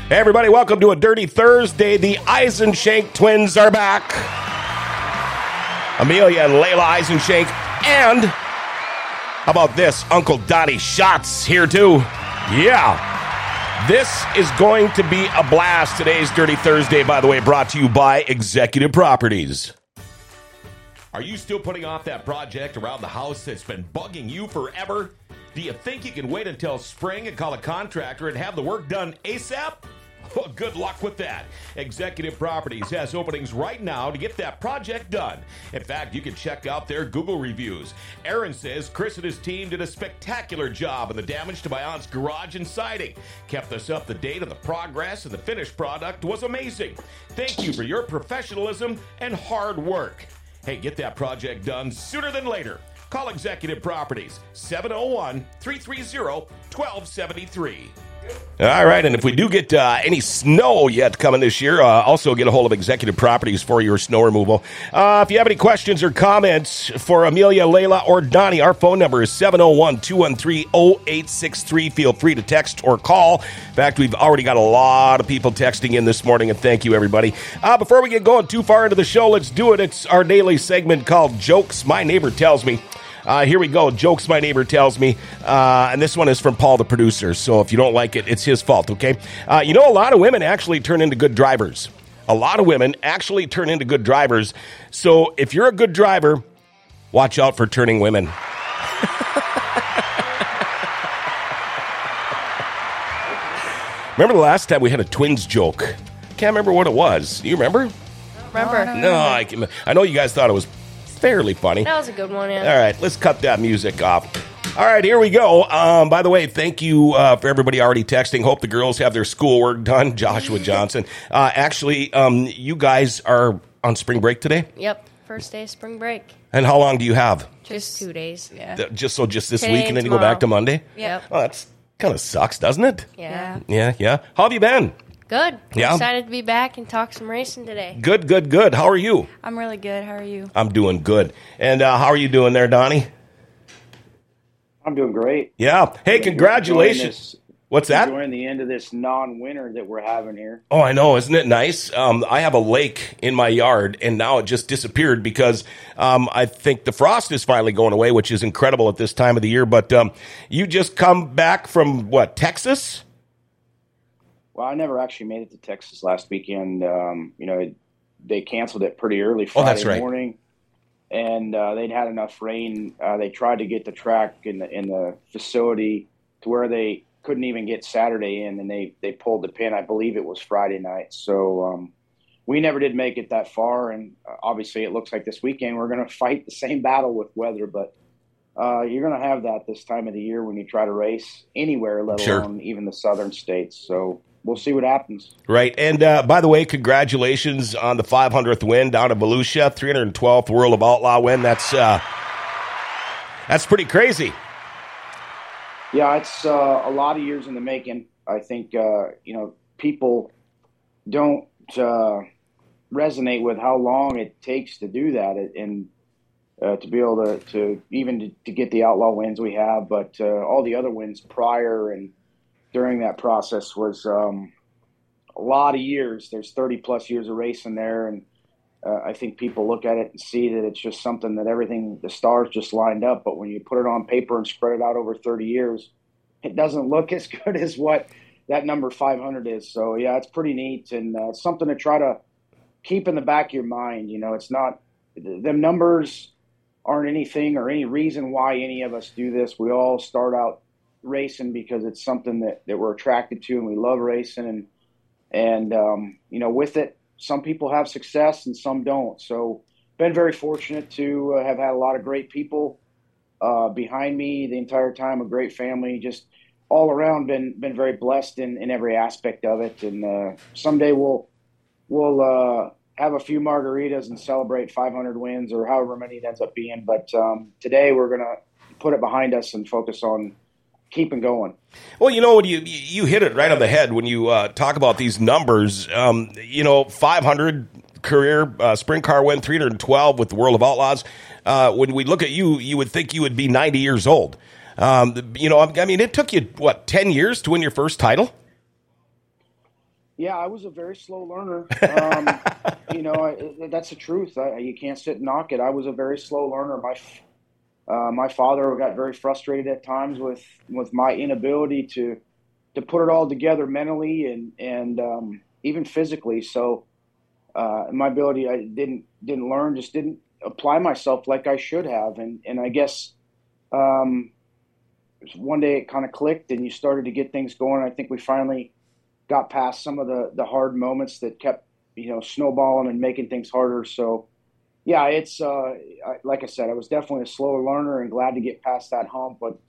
Hey everybody, welcome to a Dirty Thursday. The Eisenshank twins are back. Amelia and Layla Eisenshank. And how about this? Uncle Donnie Schatz here too. Yeah. This is going to be a blast. Today's Dirty Thursday, by the way, brought to you by Executive Properties. Are you still putting off that project around the house that's been bugging you forever? Do you think you can wait until spring and call a contractor and have the work done ASAP? Well, good luck with that. Executive Properties has openings right now to get that project done. In fact, you can check out their Google reviews. Aaron says Chris and his team did a spectacular job in the damage to my aunt's garage and siding. Kept us up to date on the progress, and the finished product was amazing. Thank you for your professionalism and hard work. Hey, get that project done sooner than later. Call Executive Properties, 701-330-1273. All right, and if we do get any snow yet coming this year, also get a hold of Executive Properties for your snow removal. If you have any questions or comments for Amelia, Layla, or Donnie, our phone number is 701-213-0863. Feel free to text or call. In fact, we've already got a lot of people texting in this morning, and thank you, everybody. Before we get going too far into the show, let's do it. It's our daily segment called Jokes My Neighbor Tells Me. Here we go. Jokes My Neighbor Tells Me. And this one is from Paul, the producer. So if you don't like it, it's his fault, okay? A lot of women actually turn into good drivers. A lot of women actually turn into good drivers. So if you're a good driver, watch out for turning women. Remember the last time we had a twins joke? Can't remember what it was. Do you remember? Remember? No, I know you guys thought it was fairly funny. That was a good one, yeah. All right, let's cut that music off. All right, here we go. By the way, thank you for everybody already texting. Hope the girls have their schoolwork done. Joshua Johnson. Actually, you guys are on spring break today? Yep, first day of spring break. And how long do you have? Just 2 days, yeah. Just this Today week, and then you go tomorrow. back to Monday? Yep. Oh, that's kind of sucks, doesn't it? Yeah. Yeah. How have you been? Good. Yeah. Excited to be back and talk some racing today. Good. How are you? I'm really good. How are you? I'm doing good. And how are you doing there, Donnie? I'm doing great. Yeah. Hey, congratulations. What's that? Enjoying the end of this non-winter that we're having here. Oh, I know. Isn't it nice? I have a lake in my yard, and now it just disappeared because I think the frost is finally going away, which is incredible at this time of the year. But you just come back from, Texas? Well, I never actually made it to Texas last weekend. They canceled it pretty early Friday morning, and they'd had enough rain. They tried to get the track in the facility to where they couldn't even get Saturday in, and they pulled the pin. I believe it was Friday night. So we never did make it that far, and obviously it looks like this weekend we're going to fight the same battle with weather, but you're going to have that this time of the year when you try to race anywhere, let alone even the southern states. So we'll see what happens. Right. And by the way, congratulations on the 500th win down in Volusia, 312th World of Outlaw win. That's pretty crazy. Yeah, it's a lot of years in the making. I think, people don't resonate with how long it takes to do that and to be able to even to get the outlaw wins we have, but all the other wins prior and during that process was a lot of years. There's 30 plus years of racing there, and I think people look at it and see that it's just something that the stars just lined up. But when you put it on paper and spread it out over 30 years, it doesn't look as good as what that number 500 is. So yeah, it's pretty neat, and it's something to try to keep in the back of your mind. It's not, them numbers aren't anything or any reason why any of us do this. We all start out racing because it's something that we're attracted to, and we love racing, and with it, some people have success and some don't. So been very fortunate to have had a lot of great people behind me the entire time, a great family, just all around been very blessed in every aspect of it. And someday we'll have a few margaritas and celebrate 500 wins or however many it ends up being. But today we're going to put it behind us and focus on keeping going. Well, you hit it right on the head when you talk about these numbers. 500 career sprint car win, 312 with the World of Outlaws. When we look at you, you would think you would be 90 years old. It took you, 10 years to win your first title? Yeah, I was a very slow learner. That's the truth. You can't sit and knock it. I was a very slow learner. My father got very frustrated at times with my inability to put it all together mentally and even physically. So my ability, I didn't learn, just didn't apply myself like I should have. And I guess um, one day it kind of clicked, and you started to get things going. I think we finally got past some of the hard moments that kept snowballing and making things harder. So yeah, it's like I said, I was definitely a slower learner and glad to get past that hump. But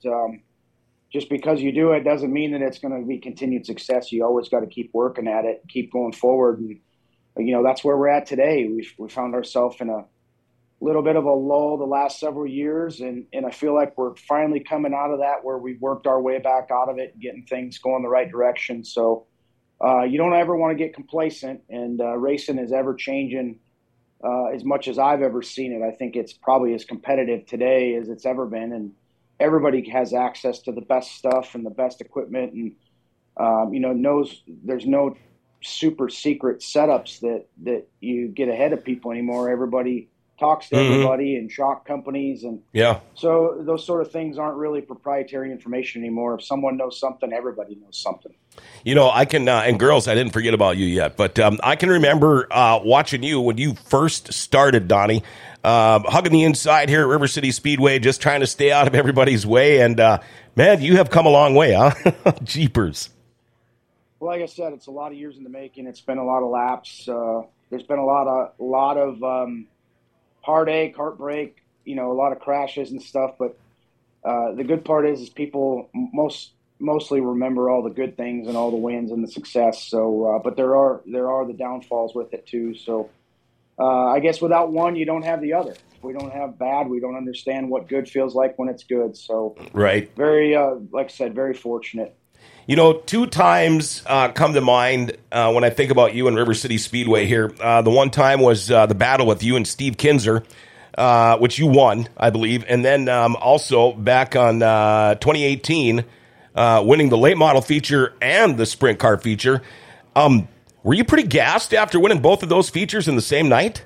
just because you do it doesn't mean that it's going to be continued success. You always got to keep working at it, keep going forward, and that's where we're at today. We found ourselves in a little bit of a lull the last several years, and I feel like we're finally coming out of that, where we've worked our way back out of it and getting things going the right direction. So you don't ever want to get complacent, and racing is ever changing. As much as I've ever seen it, I think it's probably as competitive today as it's ever been, and everybody has access to the best stuff and the best equipment, and knows there's no super secret setups that you get ahead of people anymore. Everybody talks to everybody and shock companies, and so those sort of things aren't really proprietary information anymore. If someone knows something, everybody knows something. I can, and girls, I didn't forget about you yet, but I can remember watching you when you first started, Donnie, hugging the inside here at River City Speedway, just trying to stay out of everybody's way. And man, you have come a long way, huh? Jeepers. Well, like I said, it's a lot of years in the making. It's been a lot of laps. There's been a lot of heartache, heartbreak, a lot of crashes and stuff. But the good part is people mostly remember all the good things and all the wins and the success. So, but there are the downfalls with it too. So, I guess without one, you don't have the other. If we don't have bad, we don't understand what good feels like when it's good. So, right. Very, like I said, very fortunate. Two times come to mind when I think about you and River City Speedway here. The one time was the battle with you and Steve Kinser, which you won, I believe. And then also back on 2018, winning the late model feature and the sprint car feature. Were you pretty gassed after winning both of those features in the same night?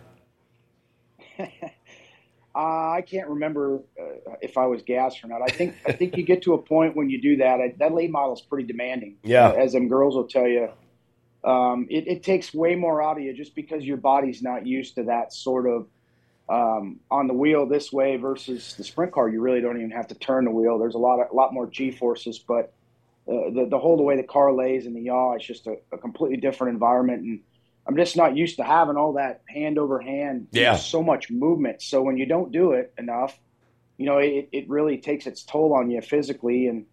I can't remember if I was gassed or not. I think you get to a point when you do that. That late model is pretty demanding. Yeah, as them girls will tell you, it takes way more out of you just because your body's not used to that sort of on the wheel this way versus the sprint car. You really don't even have to turn the wheel. There's a lot more G forces, but the whole the way the car lays in the yaw, it's just a completely different environment. And I'm just not used to having all that hand over hand, so much movement. So when you don't do it enough, it really takes its toll on you physically. And,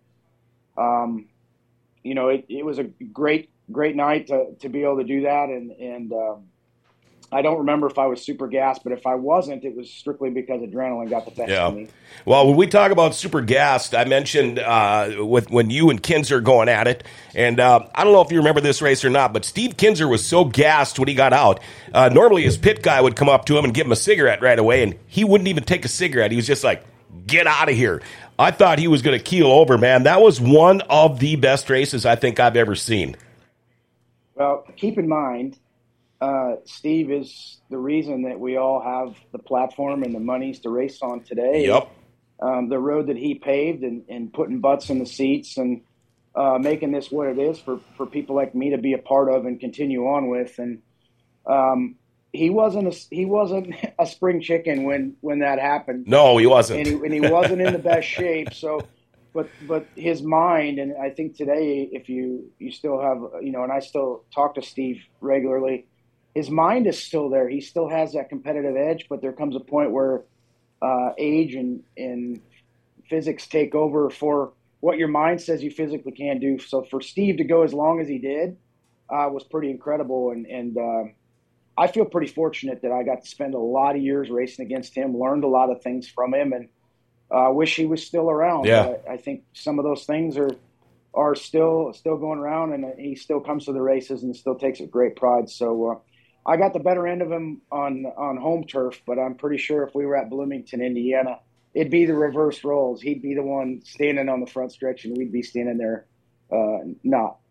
it was a great night to be able to do that. And I don't remember if I was super gassed, but if I wasn't, it was strictly because adrenaline got the best of me. Well, when we talk about super gassed, I mentioned when you and Kinser going at it, and I don't know if you remember this race or not, but Steve Kinser was so gassed when he got out. Normally his pit guy would come up to him and give him a cigarette right away, and he wouldn't even take a cigarette. He was just like, get out of here. I thought he was going to keel over, man. That was one of the best races I think I've ever seen. Well, keep in mind, Steve is the reason that we all have the platform and the monies to race on today. Yep. The road that he paved and putting butts in the seats and making this what it is for people like me to be a part of and continue on with. And he wasn't a spring chicken when that happened. No, he wasn't. And he wasn't in the best shape. So, but his mind, and I think today, if you still have, and I still talk to Steve regularly, his mind is still there. He still has that competitive edge, but there comes a point where age and physics take over for what your mind says you physically can do. So for Steve to go as long as he did was pretty incredible. And I feel pretty fortunate that I got to spend a lot of years racing against him, learned a lot of things from him, and wish he was still around. Yeah. I think some of those things are still going around, and he still comes to the races and still takes a great pride. So I got the better end of him on home turf, but I'm pretty sure if we were at Bloomington, Indiana, it'd be the reverse roles. He'd be the one standing on the front stretch, and we'd be standing there not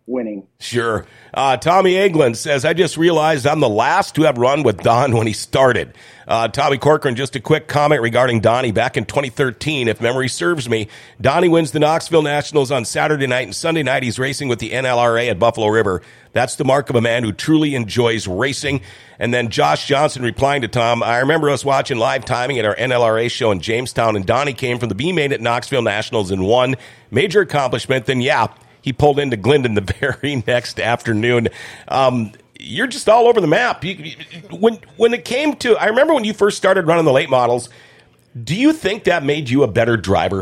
winning. Sure. Tommy England says, I just realized I'm the last to have run with Don when he started. Tommy Corcoran, just a quick comment regarding Donnie. Back in 2013, if memory serves me, Donnie wins the Knoxville Nationals on Saturday night, and Sunday night he's racing with the NLRA at Buffalo River. That's the mark of a man who truly enjoys racing. And then Josh Johnson replying to Tom, I remember us watching live timing at our NLRA show in Jamestown, and Donnie came from the B main at Knoxville Nationals and won. Major accomplishment. Then, he pulled into Glendon the very next afternoon. You're just all over the map. When it came to, I remember when you first started running the late models, do you think that made you a better driver?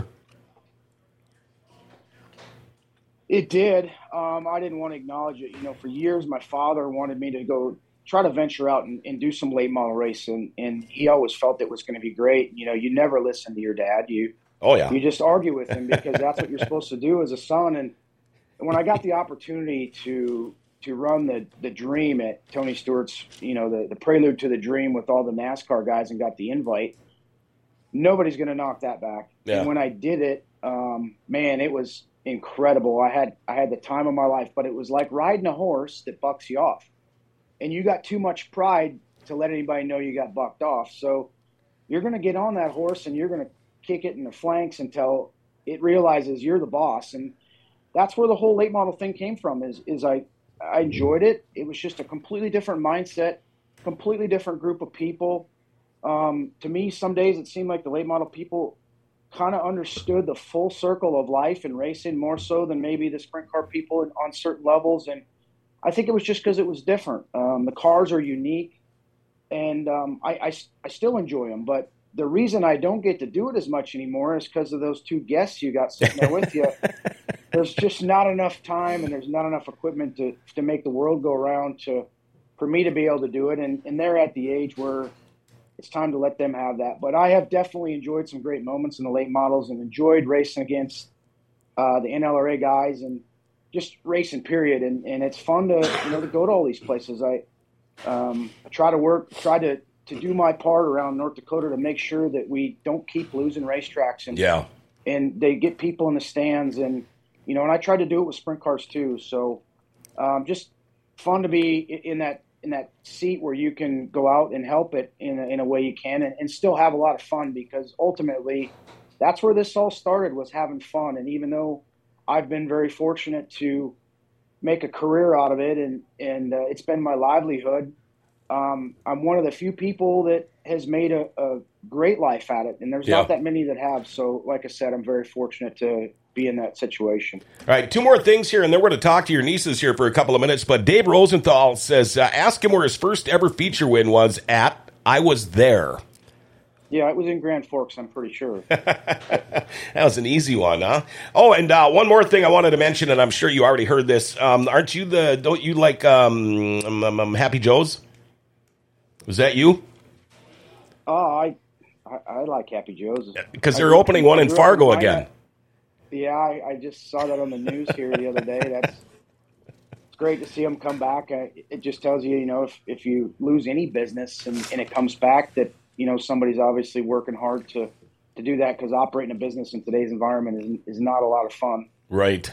It did. I didn't want to acknowledge it. For years, my father wanted me to go try to venture out and do some late model racing, and he always felt it was going to be great. You never listen to your dad. You just argue with him because that's what you're supposed to do as a son. And when I got the opportunity to run the Dream at Tony Stewart's, the prelude to the Dream with all the NASCAR guys and got the invite, nobody's going to knock that back. Yeah. And when I did it, man, it was incredible. I had the time of my life, but it was like riding a horse that bucks you off. And you got too much pride to let anybody know you got bucked off. So you're going to get on that horse and you're going to kick it in the flanks until it realizes you're the boss. And that's where the whole late model thing came from is I enjoyed it. It was just a completely different mindset, completely different group of people. To me, some days it seemed like the late model people kind of understood the full circle of life and racing more so than maybe the sprint car people on certain levels. And I think it was just because it was different. The cars are unique, and I still enjoy them. But the reason I don't get to do it as much anymore is because of those two guests you got sitting there with you. There's just not enough time, and there's not enough equipment to make the world go around for me to be able to do it. And they're at the age where it's time to let them have that. But I have definitely enjoyed some great moments in the late models and enjoyed racing against the NLRA guys and just racing period. And it's fun to go to all these places. I try to do my part around North Dakota to make sure that we don't keep losing racetracks and they get people in the stands and I try to do it with sprint cars too. So just fun to be in that seat where you can go out and help it in a way you can and still have a lot of fun, because ultimately that's where this all started, was having fun. And even though I've been very fortunate to make a career out of it and it's been my livelihood, I'm one of the few people that has made a great life at it. And there's not that many that have. So like I said, I'm very fortunate to be in that situation. All right, two more things here, and then we're going to talk to your nieces here for a couple of minutes. But Dave Rosenthal says, ask him where his first ever feature win was at. I was there. Yeah, it was in Grand Forks, I'm pretty sure. That was an easy one, huh? Oh, and one more thing I wanted to mention, and I'm sure you already heard this. Don't you like Happy Joe's? Was that you? Oh, I like Happy Joe's. Because they're opening one in Fargo again. Yeah, I just saw that on the news here the other day. It's great to see them come back. It just tells you, if you lose any business and it comes back, that somebody's obviously working hard to do that, because operating a business in today's environment is not a lot of fun. Right.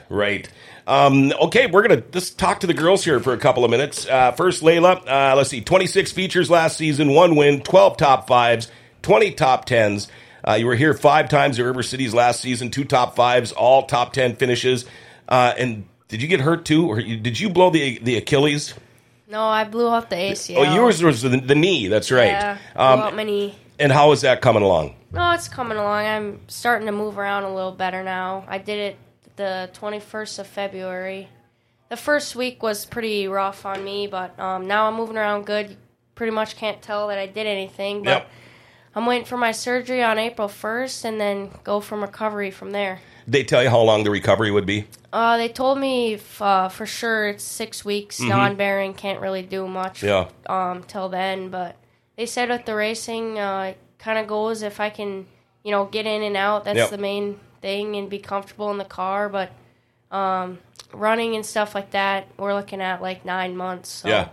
Okay, we're going to just talk to the girls here for a couple of minutes. First, Layla, let's see, 26 features last season, 1 win, 12 top 5s, 20 top 10s. You were here 5 times at River Cities last season, 2 top 5s, all top 10 finishes. And did you get hurt too? Or did you blow the Achilles? No, I blew out the ACL. Oh, yours was the knee, that's right. Yeah, blew out my knee. And how is that coming along? No, it's coming along. I'm starting to move around a little better now. I did it the 21st of February. The first week was pretty rough on me, but now I'm moving around good. You pretty much can't tell that I did anything, but Yep. I'm waiting for my surgery on April 1st and then go from recovery from there. They tell you how long the recovery would be? They told me for sure it's 6 weeks. Non-bearing, can't really do much till then, but they said with the racing, it kind of goes if I can, get in and out. That's the main thing, and be comfortable in the car. But running and stuff like that, we're looking at like 9 months. So,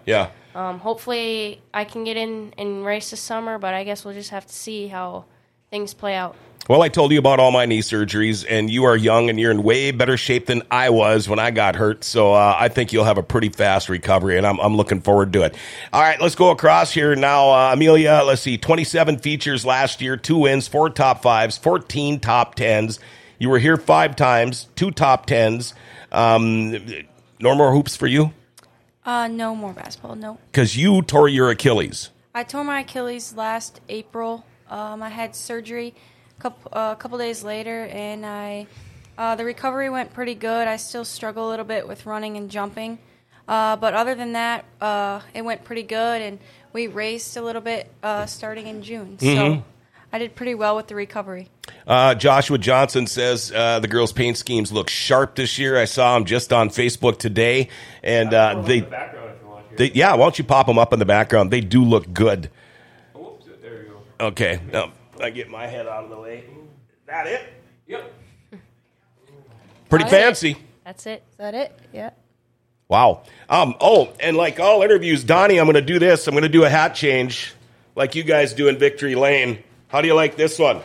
hopefully I can get in and race this summer, but I guess we'll just have to see how things play out. Well, I told you about all my knee surgeries, and you are young, and you're in way better shape than I was when I got hurt. So I think you'll have a pretty fast recovery, and I'm looking forward to it. All right, let's go across here now. Amelia, let's see, 27 features last year, 2 wins, 4 top 5s, 14 top 10s. You were here 5 times, 2 top 10s. No more hoops for you? No more basketball, no. Because you tore your Achilles. I tore my Achilles last April. I had surgery a couple days later, and the recovery went pretty good. I still struggle a little bit with running and jumping. But other than that, it went pretty good, and we raced a little bit starting in June. So I did pretty well with the recovery. Joshua Johnson says the girls' paint schemes look sharp this year. I saw them just on Facebook today, and they why don't you pop them up in the background? They do look good. Oh, there you go. Okay, I get my head out of the way. Is that it? Yep. Pretty fancy. That's it. Is that it? Yeah. Wow. And like all interviews, Donnie, I'm going to do this. I'm going to do a hat change like you guys do in Victory Lane. How do you like this one?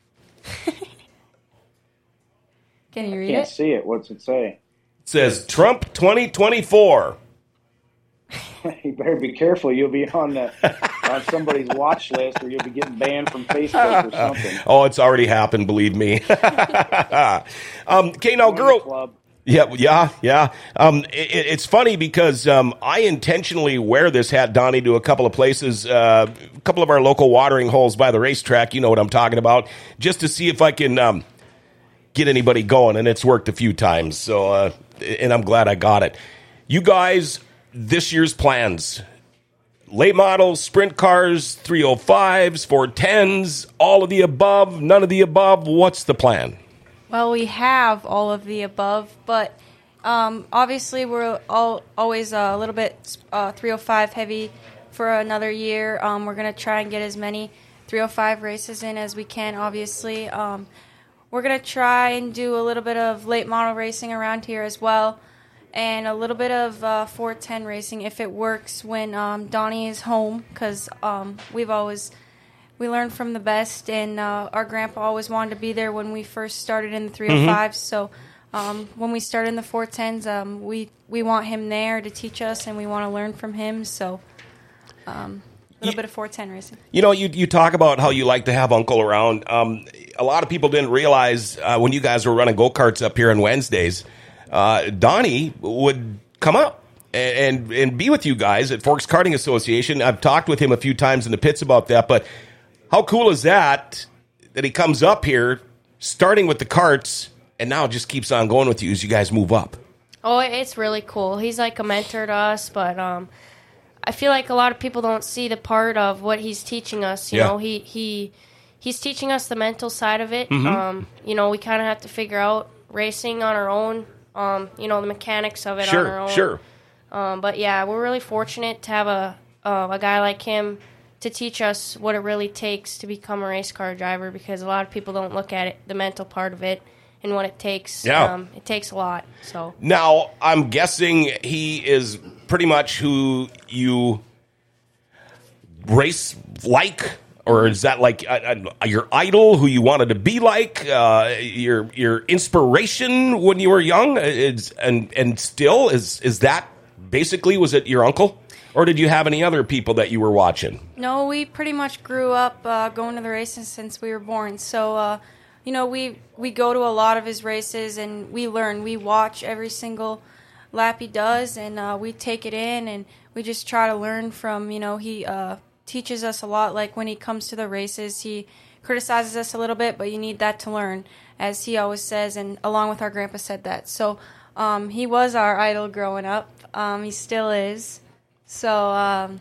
Can you read Can't it? see it. What's it say? It says Trump 2024. You better be careful. You'll be on somebody's watch list, or you'll be getting banned from Facebook or something. Oh, it's already happened, believe me. Okay, now, girl. Club. Yeah. It's funny because I intentionally wear this hat, Donnie, to a couple of places, a couple of our local watering holes by the racetrack. You know what I'm talking about, just to see if I can get anybody going, and it's worked a few times. So, and I'm glad I got it. You guys, this year's plans: late models, sprint cars, 305s, 410s, all of the above, none of the above. What's the plan? Well, we have all of the above, but obviously we're always a little bit 305 heavy for another year. We're going to try and get as many 305 races in as we can, obviously. We're going to try and do a little bit of late model racing around here as well, and a little bit of 410 racing if it works when Donnie is home, because we learned from the best, and our grandpa always wanted to be there when we first started in the 305s. So when we started in the 410s, we want him there to teach us, and we want to learn from him. So a little bit of 410 racing. You know, you talk about how you like to have Uncle around. A lot of people didn't realize when you guys were running go-karts up here on Wednesdays, Donnie would come up and be with you guys at Forks Karting Association. I've talked with him a few times in the pits about that, but how cool is that he comes up here, starting with the karts, and now just keeps on going with you as you guys move up? Oh, it's really cool. He's like a mentor to us, but I feel like a lot of people don't see the part of what he's teaching us. You know, he's teaching us the mental side of it. You know, we kind of have to figure out racing on our own. You know, the mechanics of it on our own. Sure. But yeah, we're really fortunate to have a guy like him to teach us what it really takes to become a race car driver, because a lot of people don't look at it, the mental part of it, and what it takes. Yeah. It takes a lot. So now, I'm guessing he is pretty much who you race like, or is that like your idol, who you wanted to be like, your inspiration when you were young, and still is that basically, was it your uncle? Or did you have any other people that you were watching? No, we pretty much grew up going to the races since we were born. So, you know, we go to a lot of his races, and we learn. We watch every single lap he does, and we take it in, and we just try to learn from, you know, he teaches us a lot. Like when he comes to the races, he criticizes us a little bit, but you need that to learn, as he always says, and along with our grandpa said that. So he was our idol growing up. He still is. So,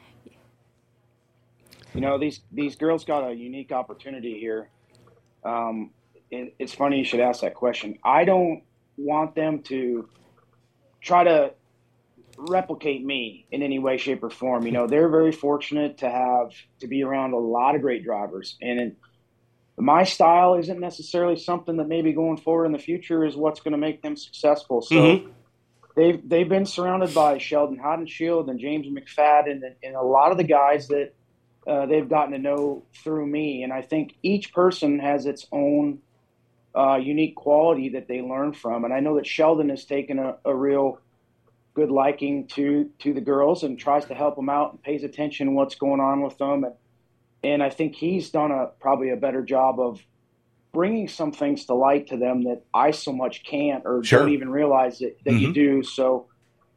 you know, these girls got a unique opportunity here. It's funny you should ask that question. I don't want them to try to replicate me in any way, shape, or form. You know, they're very fortunate to be around a lot of great drivers, and my style isn't necessarily something that maybe going forward in the future is what's going to make them successful. So. They've been surrounded by Sheldon Haudenschild and James McFadden and a lot of the guys that they've gotten to know through me. And I think each person has its own unique quality that they learn from. And I know that Sheldon has taken a real good liking to the girls and tries to help them out and pays attention to what's going on with them. And I think he's done probably a better job of bringing some things to light to them that I so much can't or don't even realize that you do. So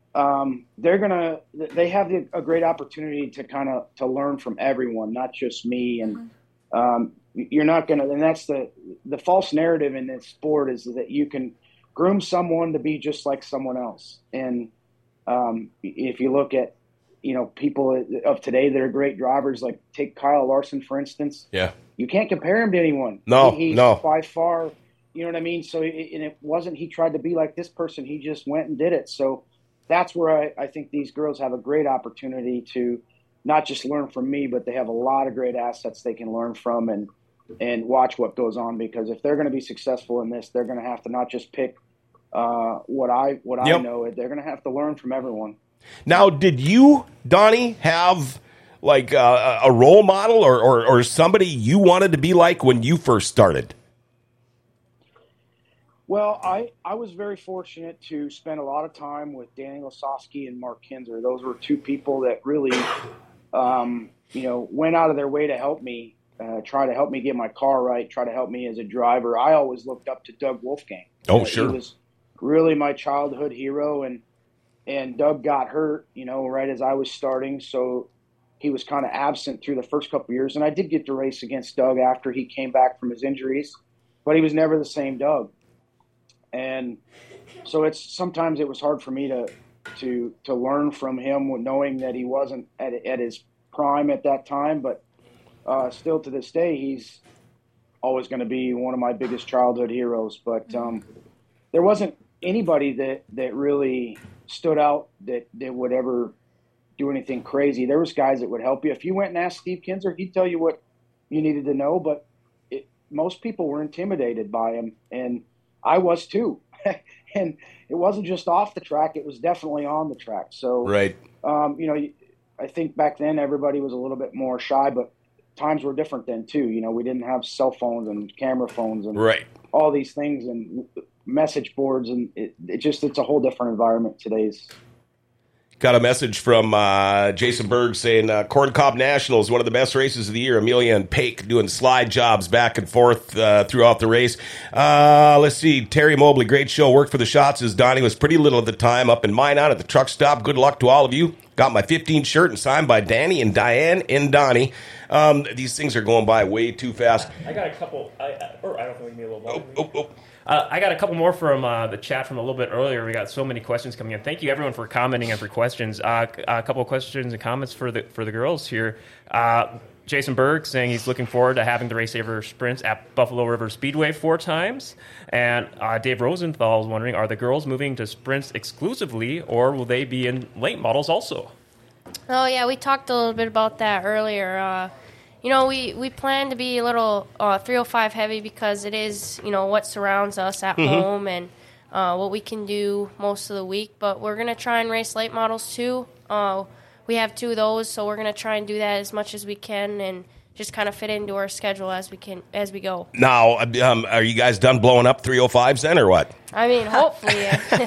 they have a great opportunity to learn from everyone, not just me. And you're not going to, and that's the false narrative in this sport, is that you can groom someone to be just like someone else. And if you look at, people of today that are great drivers, like take Kyle Larson, for instance. Yeah. You can't compare him to anyone. He's by far, you know what I mean? So, and it wasn't, he tried to be like this person. He just went and did it. So that's where I think these girls have a great opportunity to not just learn from me, but they have a lot of great assets they can learn from and watch what goes on. Because if they're going to be successful in this, they're going to have to not just pick what I know. They're going to have to learn from everyone. Now, did you, Donnie, have like a role model or somebody you wanted to be like when you first started? Well, I was very fortunate to spend a lot of time with Danny Losowski and Mark Kinzer. Those were two people that really, went out of their way to help me, try to help me get my car right, try to help me as a driver. I always looked up to Doug Wolfgang. Oh, sure. He was really my childhood hero, and Doug got hurt, right as I was starting. So he was kind of absent through the first couple of years. And I did get to race against Doug after he came back from his injuries, but he was never the same Doug. And so sometimes it was hard for me to learn from him, knowing that he wasn't at his prime at that time. But still to this day, he's always going to be one of my biggest childhood heroes. But there wasn't anybody that really stood out that would ever do anything crazy. There was guys that would help you. If you went and asked Steve Kinzer, he'd tell you what you needed to know, but most people were intimidated by him, and I was too. And it wasn't just off the track, it was definitely on the track. So, right. I think back then everybody was a little bit more shy, but times were different then too. We didn't have cell phones and camera phones and all these things and message boards, and it's a whole different environment today's. Got a message from Jason Berg saying Corn Cob National is one of the best races of the year. Amelia and Paik doing slide jobs back and forth throughout the race. Let's see. Terry Mobley, great show. Worked for the Shots as Donnie was pretty little at the time. Up in Minot at the truck stop. Good luck to all of you. Got my 15 shirt and signed by Danny and Diane and Donnie. These things are going by way too fast. I got a couple. I don't know, give me a little. I got a couple more from the chat from a little bit earlier. We got so many questions coming in. Thank you, everyone, for commenting and for questions. A couple of questions and comments for the girls here. Jason Berg saying he's looking forward to having the Race Saver sprints at Buffalo River Speedway 4 times. And Dave Rosenthal is wondering, are the girls moving to sprints exclusively, or will they be in late models also? Oh, yeah, we talked a little bit about that earlier. We plan to be a little 305 heavy because it is, what surrounds us at home and what we can do most of the week. But we're going to try and race late models too. We have 2 of those, so we're going to try and do that as much as we can and just kind of fit into our schedule as we go. Now, are you guys done blowing up 305s then, or what? I mean, hopefully.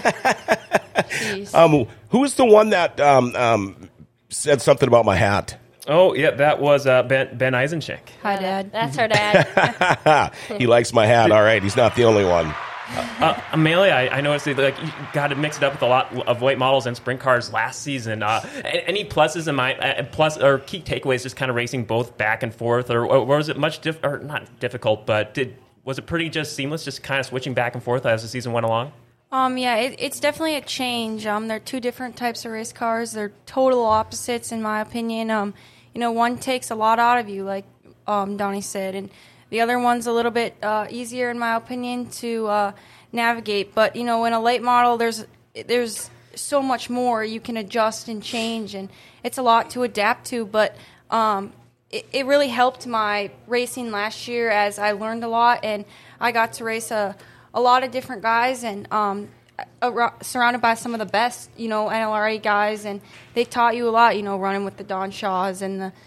Who was the one that said something about my hat? Oh, yeah, that was Ben Eisencheck. Hi, Dad. That's our dad. He likes my hat. All right, he's not the only one. Amelia, I noticed that you got to mix it up with a lot of late models and sprint cars last season. Any pluses in or key takeaways just kind of racing both back and forth, or was it much not difficult, but was it pretty just seamless, just kind of switching back and forth as the season went along? Yeah, it's definitely a change. They're 2 different types of race cars. They're total opposites, in my opinion. One takes a lot out of you, like Donnie said, and the other one's a little bit easier, in my opinion, to navigate. But in a late model, there's so much more you can adjust and change, and it's a lot to adapt to. But it really helped my racing last year, as I learned a lot, and I got to race a lot of different guys, and surrounded by some of the best, NLRA guys, and they taught you a lot, running with the Don Shaws and the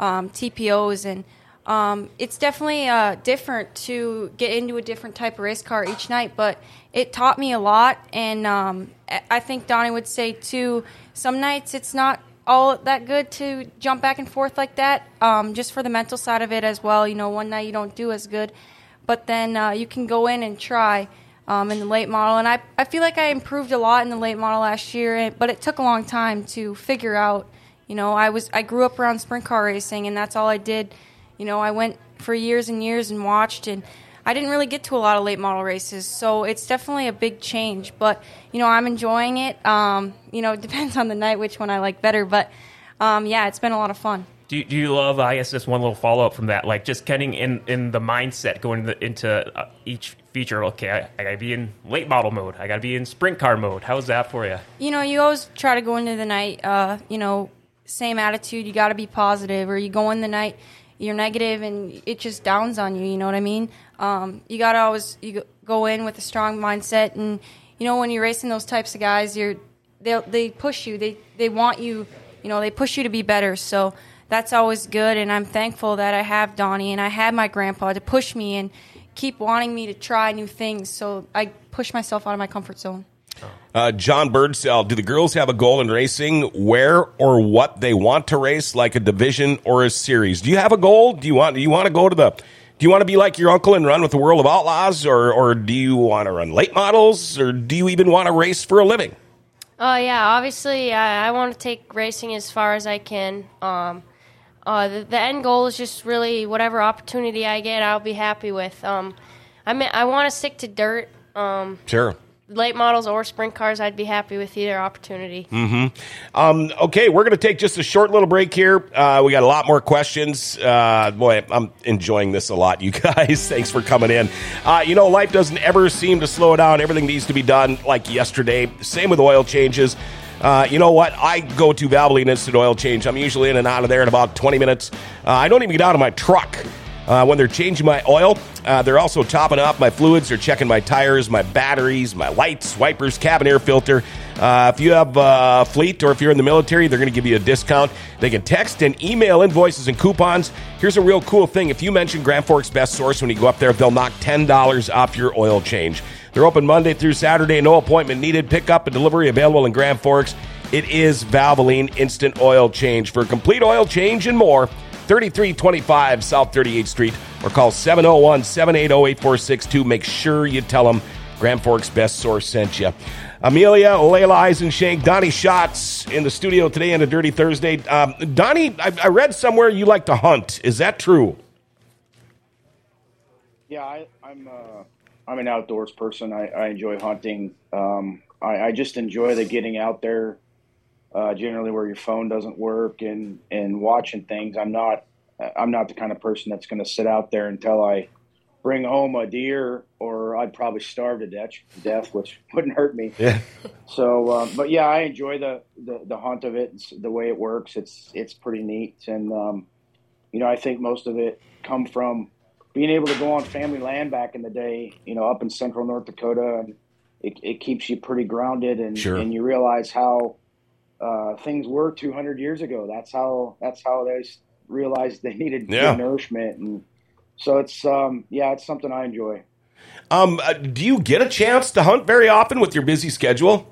TPOs, and it's definitely different to get into a different type of race car each night, but it taught me a lot, and I think Donnie would say, too, some nights it's not all that good to jump back and forth like that, just for the mental side of it as well. One night you don't do as good, but then you can go in and try in the late model, and I feel like I improved a lot in the late model last year, but it took a long time to figure out. I grew up around sprint car racing, and that's all I did. I went for years and years and watched, and I didn't really get to a lot of late model races, so it's definitely a big change. But, I'm enjoying it. It depends on the night which one I like better, but, it's been a lot of fun. Do you love, I guess, just one little follow-up from that, like just getting in the mindset going into each feature? Okay, I got to be in late model mode. I got to be in sprint car mode. How is that for you? You always try to go into the night, same attitude. You got to be positive, or you go in the night, you're negative, and it just downs on you. You know what I mean? You got to always go in with a strong mindset, and when you're racing those types of guys, they push you. They want you. They push you to be better. So that's always good, and I'm thankful that I have Donnie and I have my grandpa to push me and keep wanting me to try new things. So I push myself out of my comfort zone. John Birdsell, do the girls have a goal in racing, where or what they want to race, like a division or a series? Do you have a goal? Do you want to go to do you want to be like your uncle and run with the World of Outlaws, or do you want to run late models, or do you even want to race for a living? Yeah, obviously I want to take racing as far as I can. The end goal is just really whatever opportunity I get, I'll be happy with. I want to stick to dirt. Sure. Late models or sprint cars, I'd be happy with either opportunity. Okay, we're going to take just a short little break here. We got a lot more questions. Boy, I'm enjoying this a lot, you guys. Thanks for coming in. Life doesn't ever seem to slow down. Everything needs to be done like yesterday. Same with oil changes. You know what? I go to Valvoline Instant Oil Change. I'm usually in and out of there in about 20 minutes. I don't even get out of my truck when they're changing my oil. They're also topping up my fluids. They're checking my tires, my batteries, my lights, wipers, cabin air filter. If you have a fleet or if you're in the military, they're going to give you a discount. They can text and email invoices and coupons. Here's a real cool thing. If you mention Grand Forks Best Source when you go up there, they'll knock $10 off your oil change. They're open Monday through Saturday. No appointment needed. Pickup and delivery available in Grand Forks. It is Valvoline Instant Oil Change. For complete oil change and more, 3325 South 38th Street, or call 701-780-8462. Make sure you tell them Grand Forks Best Source sent you. Amelia, Layla Eisenshank, Donnie Schatz in the studio today on a Dirty Thursday. Donnie, I read somewhere you like to hunt. Is that true? Yeah, I'm an outdoors person. I enjoy hunting. I just enjoy the getting out there, generally where your phone doesn't work and watching things. I'm not the kind of person that's going to sit out there until I bring home a deer, or I'd probably starve to death, which wouldn't hurt me. Yeah. So, but yeah, I enjoy the hunt of it. It's the way it works. It's pretty neat. And, I think most of it come from being able to go on family land back in the day, up in central North Dakota, and it keeps you pretty grounded, and, sure. And you realize how things were 200 years ago. That's how they realized they needed good nourishment, and so it's something I enjoy. Do you get a chance to hunt very often with your busy schedule?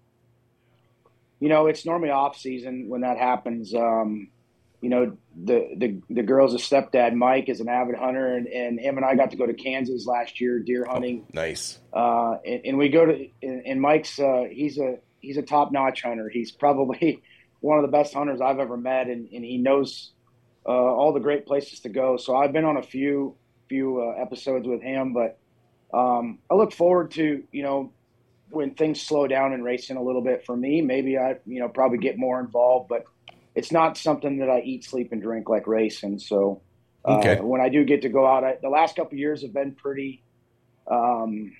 It's normally off season when that happens. The girls' stepdad Mike is an avid hunter, and him and I got to go to Kansas last year deer hunting. Oh, nice. And we go to and Mike's he's a top-notch hunter. He's probably one of the best hunters I've ever met, and he knows all the great places to go. So I've been on a few episodes with him, but I look forward to when things slow down in racing a little bit for me. Maybe I probably get more involved, but it's not something that I eat, sleep, and drink like racing. So when I do get to go out, the last couple of years have been pretty. When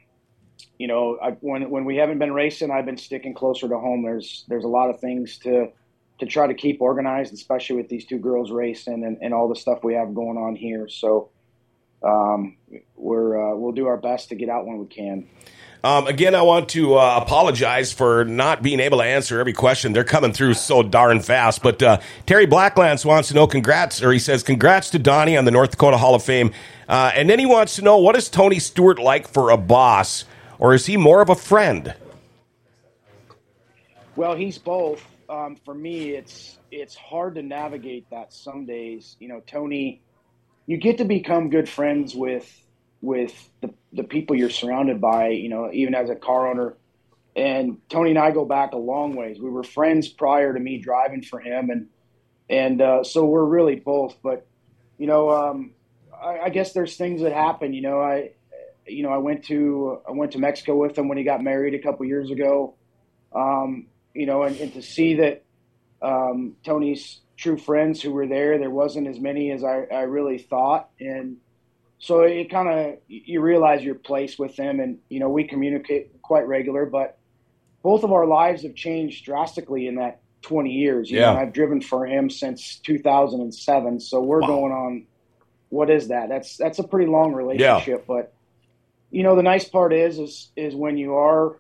we haven't been racing, I've been sticking closer to home. There's a lot of things to try to keep organized, especially with these two girls racing and all the stuff we have going on here. So we'll do our best to get out when we can. Again, I want to apologize for not being able to answer every question. They're coming through so darn fast. But Terry Blacklance wants to know he says, congrats to Donnie on the North Dakota Hall of Fame. And then he wants to know, what is Tony Stewart like for a boss, or is he more of a friend? Well, he's both. For me, it's hard to navigate that some days. Tony, you get to become good friends with the people you're surrounded by, even as a car owner. And Tony and I go back a long ways. We were friends prior to me driving for him. And so we're really both. But, I guess there's things that happen. I went to Mexico with him when he got married a couple years ago. And to see that Tony's true friends who were there wasn't as many as I really thought. And so it kind of, you realize your place with them, and, we communicate quite regular, but both of our lives have changed drastically in that 20 years. I've driven for him since 2007. So we're going on, what is that? That's a pretty long relationship. Yeah. But, the nice part is when you are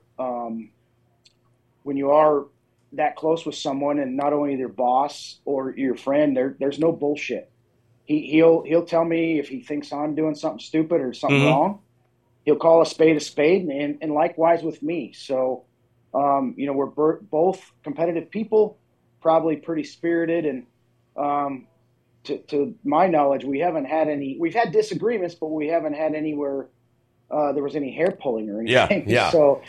that close with someone, and not only their boss or your friend, there's no bullshit. He'll tell me if he thinks I'm doing something stupid or something wrong. He'll call a spade, and likewise with me. So, we're both competitive people, probably pretty spirited, and to my knowledge, we've had disagreements, but we haven't had anywhere there was any hair pulling or anything. Yeah. So,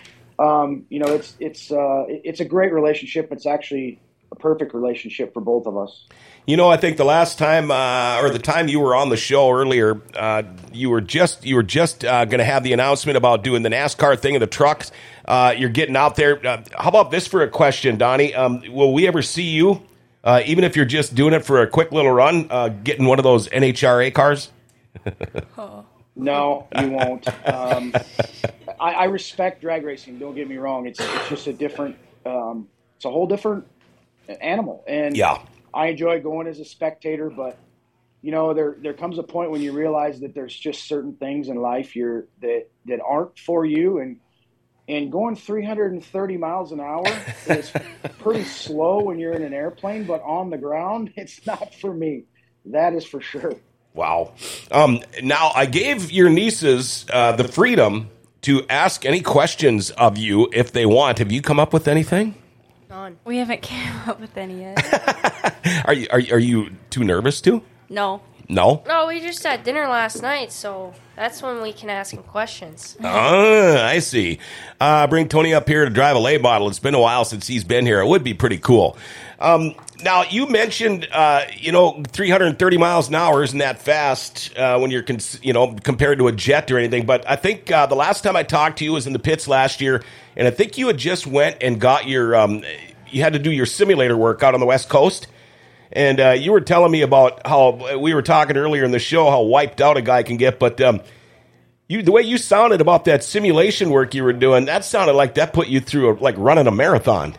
it's a great relationship. It's actually a perfect relationship for both of us. I think the last time, or the time you were on the show earlier, you were just going to have the announcement about doing the NASCAR thing of the trucks. You're getting out there. How about this for a question, Donnie? Will we ever see you, even if you're just doing it for a quick little run, getting one of those NHRA cars? No, you won't. I respect drag racing. Don't get me wrong. It's just a different. It's a whole different animal, and yeah. I enjoy going as a spectator, but there comes a point when you realize that there's just certain things in life that aren't for you, and going 330 miles an hour is pretty slow when you're in an airplane, but on the ground, it's not for me. That is for sure. Wow. Now, I gave your nieces the freedom to ask any questions of you if they want. Have you come up with anything? None. We haven't came up with any yet. Are you too nervous to? No. No? No, we just had dinner last night, so that's when we can ask him questions. I see. Bring Tony up here to drive a lay bottle. It's been a while since he's been here. It would be pretty cool. Now, you mentioned, 330 miles an hour isn't that fast when you're, compared to a jet or anything. But I think the last time I talked to you was in the pits last year, and I think you had just went and got your, you had to do your simulator work out on the West Coast. And you were telling me about how we were talking earlier in the show, how wiped out a guy can get. But the way you sounded about that simulation work you were doing, that sounded like that put you through like running a marathon.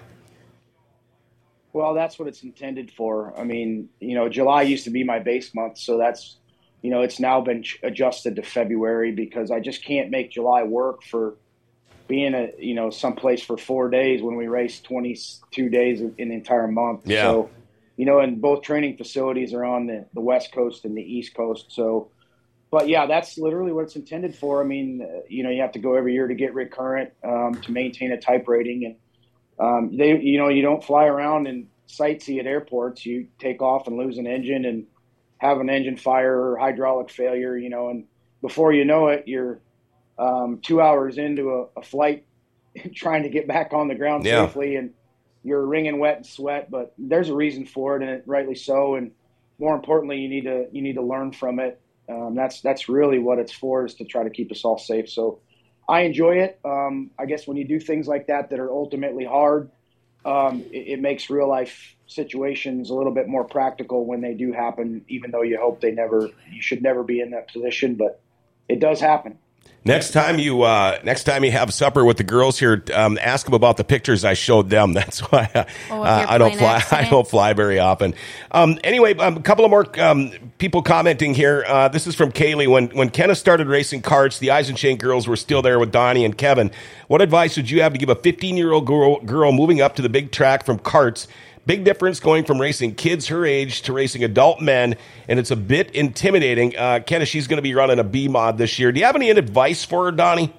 Well, that's what it's intended for. I mean, July used to be my base month, so that's, it's now been adjusted to February because I just can't make July work for being someplace for 4 days when we race 22 days in the entire month. Yeah. So, and both training facilities are on the West Coast and the East Coast. So, but yeah, that's literally what it's intended for. I mean, you have to go every year to get recurrent to maintain a type rating, and you don't fly around and sightsee at airports. You take off and lose an engine and have an engine fire or hydraulic failure, and before you know it, you're 2 hours into a flight trying to get back on the ground safely, and you're wringing wet and sweat. But there's a reason for it, and rightly so. And more importantly, you need to learn from it. That's really what it's for, is to try to keep us all safe. So I enjoy it. I guess when you do things like that are ultimately hard, it makes real life situations a little bit more practical when they do happen, even though you hope you should never be in that position, but it does happen. Next time you have supper with the girls here, ask them about the pictures I showed them. That's why I don't fly very often. Anyway, a couple of more people commenting here. This is from Kaylee. When Kenneth started racing karts, the Eisenchain girls were still there with Donnie and Kevin. What advice would you have to give a 15-year-old girl moving up to the big track from karts? Big difference going from racing kids her age to racing adult men, and it's a bit intimidating. Kenneth, she's going to be running a B mod this year. Do you have any advice for her, Donnie?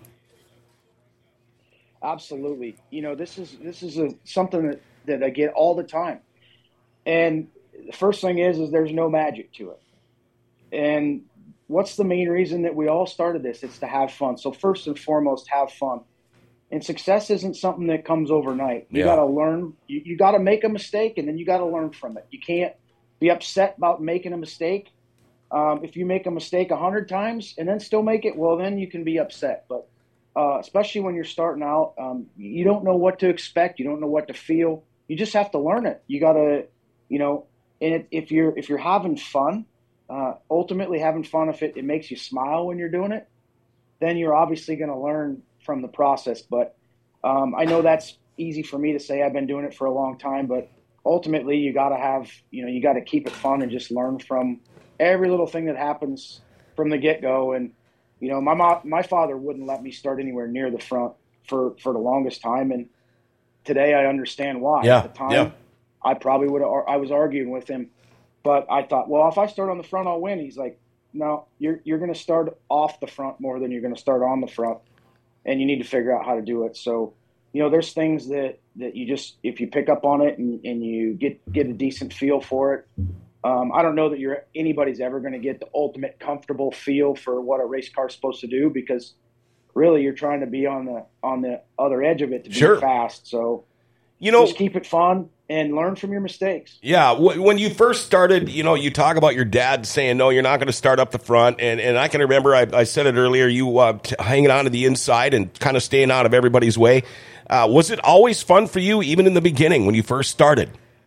Absolutely. This is something that I get all the time. And the first thing is there's no magic to it. And what's the main reason that we all started this? It's to have fun. So first and foremost, have fun. And success isn't something that comes overnight. You got to learn. You got to make a mistake, and then you got to learn from it. You can't be upset about making a mistake. If you make a mistake 100 times and then still make it, well, then you can be upset. But especially when you're starting out, you don't know what to expect. You don't know what to feel. You just have to learn it. You got to, and if you're having fun, ultimately having fun, if it makes you smile when you're doing it, then you're obviously going to learn from the process. But I know that's easy for me to say. I've been doing it for a long time, but ultimately you got to have, you got to keep it fun and just learn from every little thing that happens from the get-go. And, my father wouldn't let me start anywhere near the front for the longest time. And today I understand why. At the time, I probably I was arguing with him, but I thought, well, if I start on the front, I'll win. He's like, no, you're going to start off the front more than you're going to start on the front. And you need to figure out how to do it. So, there's things that you just, if you pick up on it and you get a decent feel for it. I don't know that anybody's ever going to get the ultimate comfortable feel for what a race car is supposed to do, because really you're trying to be on the other edge of it to be fast. So, just keep it fun and learn from your mistakes. Yeah. When you first started, you talk about your dad saying, no, you're not going to start up the front. And I can remember, I said it earlier, you hanging on to the inside and kind of staying out of everybody's way. Was it always fun for you, even in the beginning when you first started?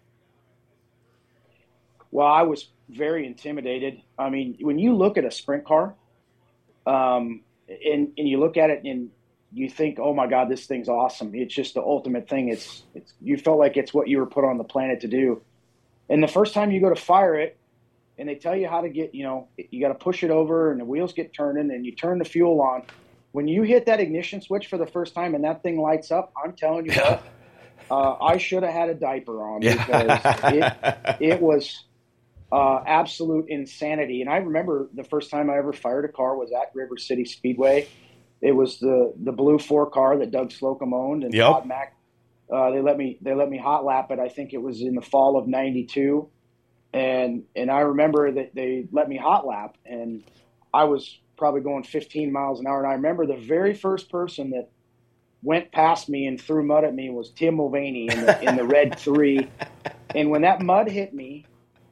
Well, I was very intimidated. I mean, when you look at a sprint car and you look at it and you think, oh my God, this thing's awesome. It's just the ultimate thing. It's you felt like it's what you were put on the planet to do. And the first time you go to fire it and they tell you how to get, you got to push it over and the wheels get turning and you turn the fuel on. When you hit that ignition switch for the first time and that thing lights up, I'm telling you what, I should have had a diaper on because it was absolute insanity. And I remember the first time I ever fired a car was at River City Speedway. It was the blue 4 car that Doug Slocum owned, and Todd Mack. They let me hot lap it. I think it was in the fall of '92, and I remember that they let me hot lap, and I was probably going 15 miles an hour. And I remember the very first person that went past me and threw mud at me was Tim Mulvaney in the red 3. And when that mud hit me,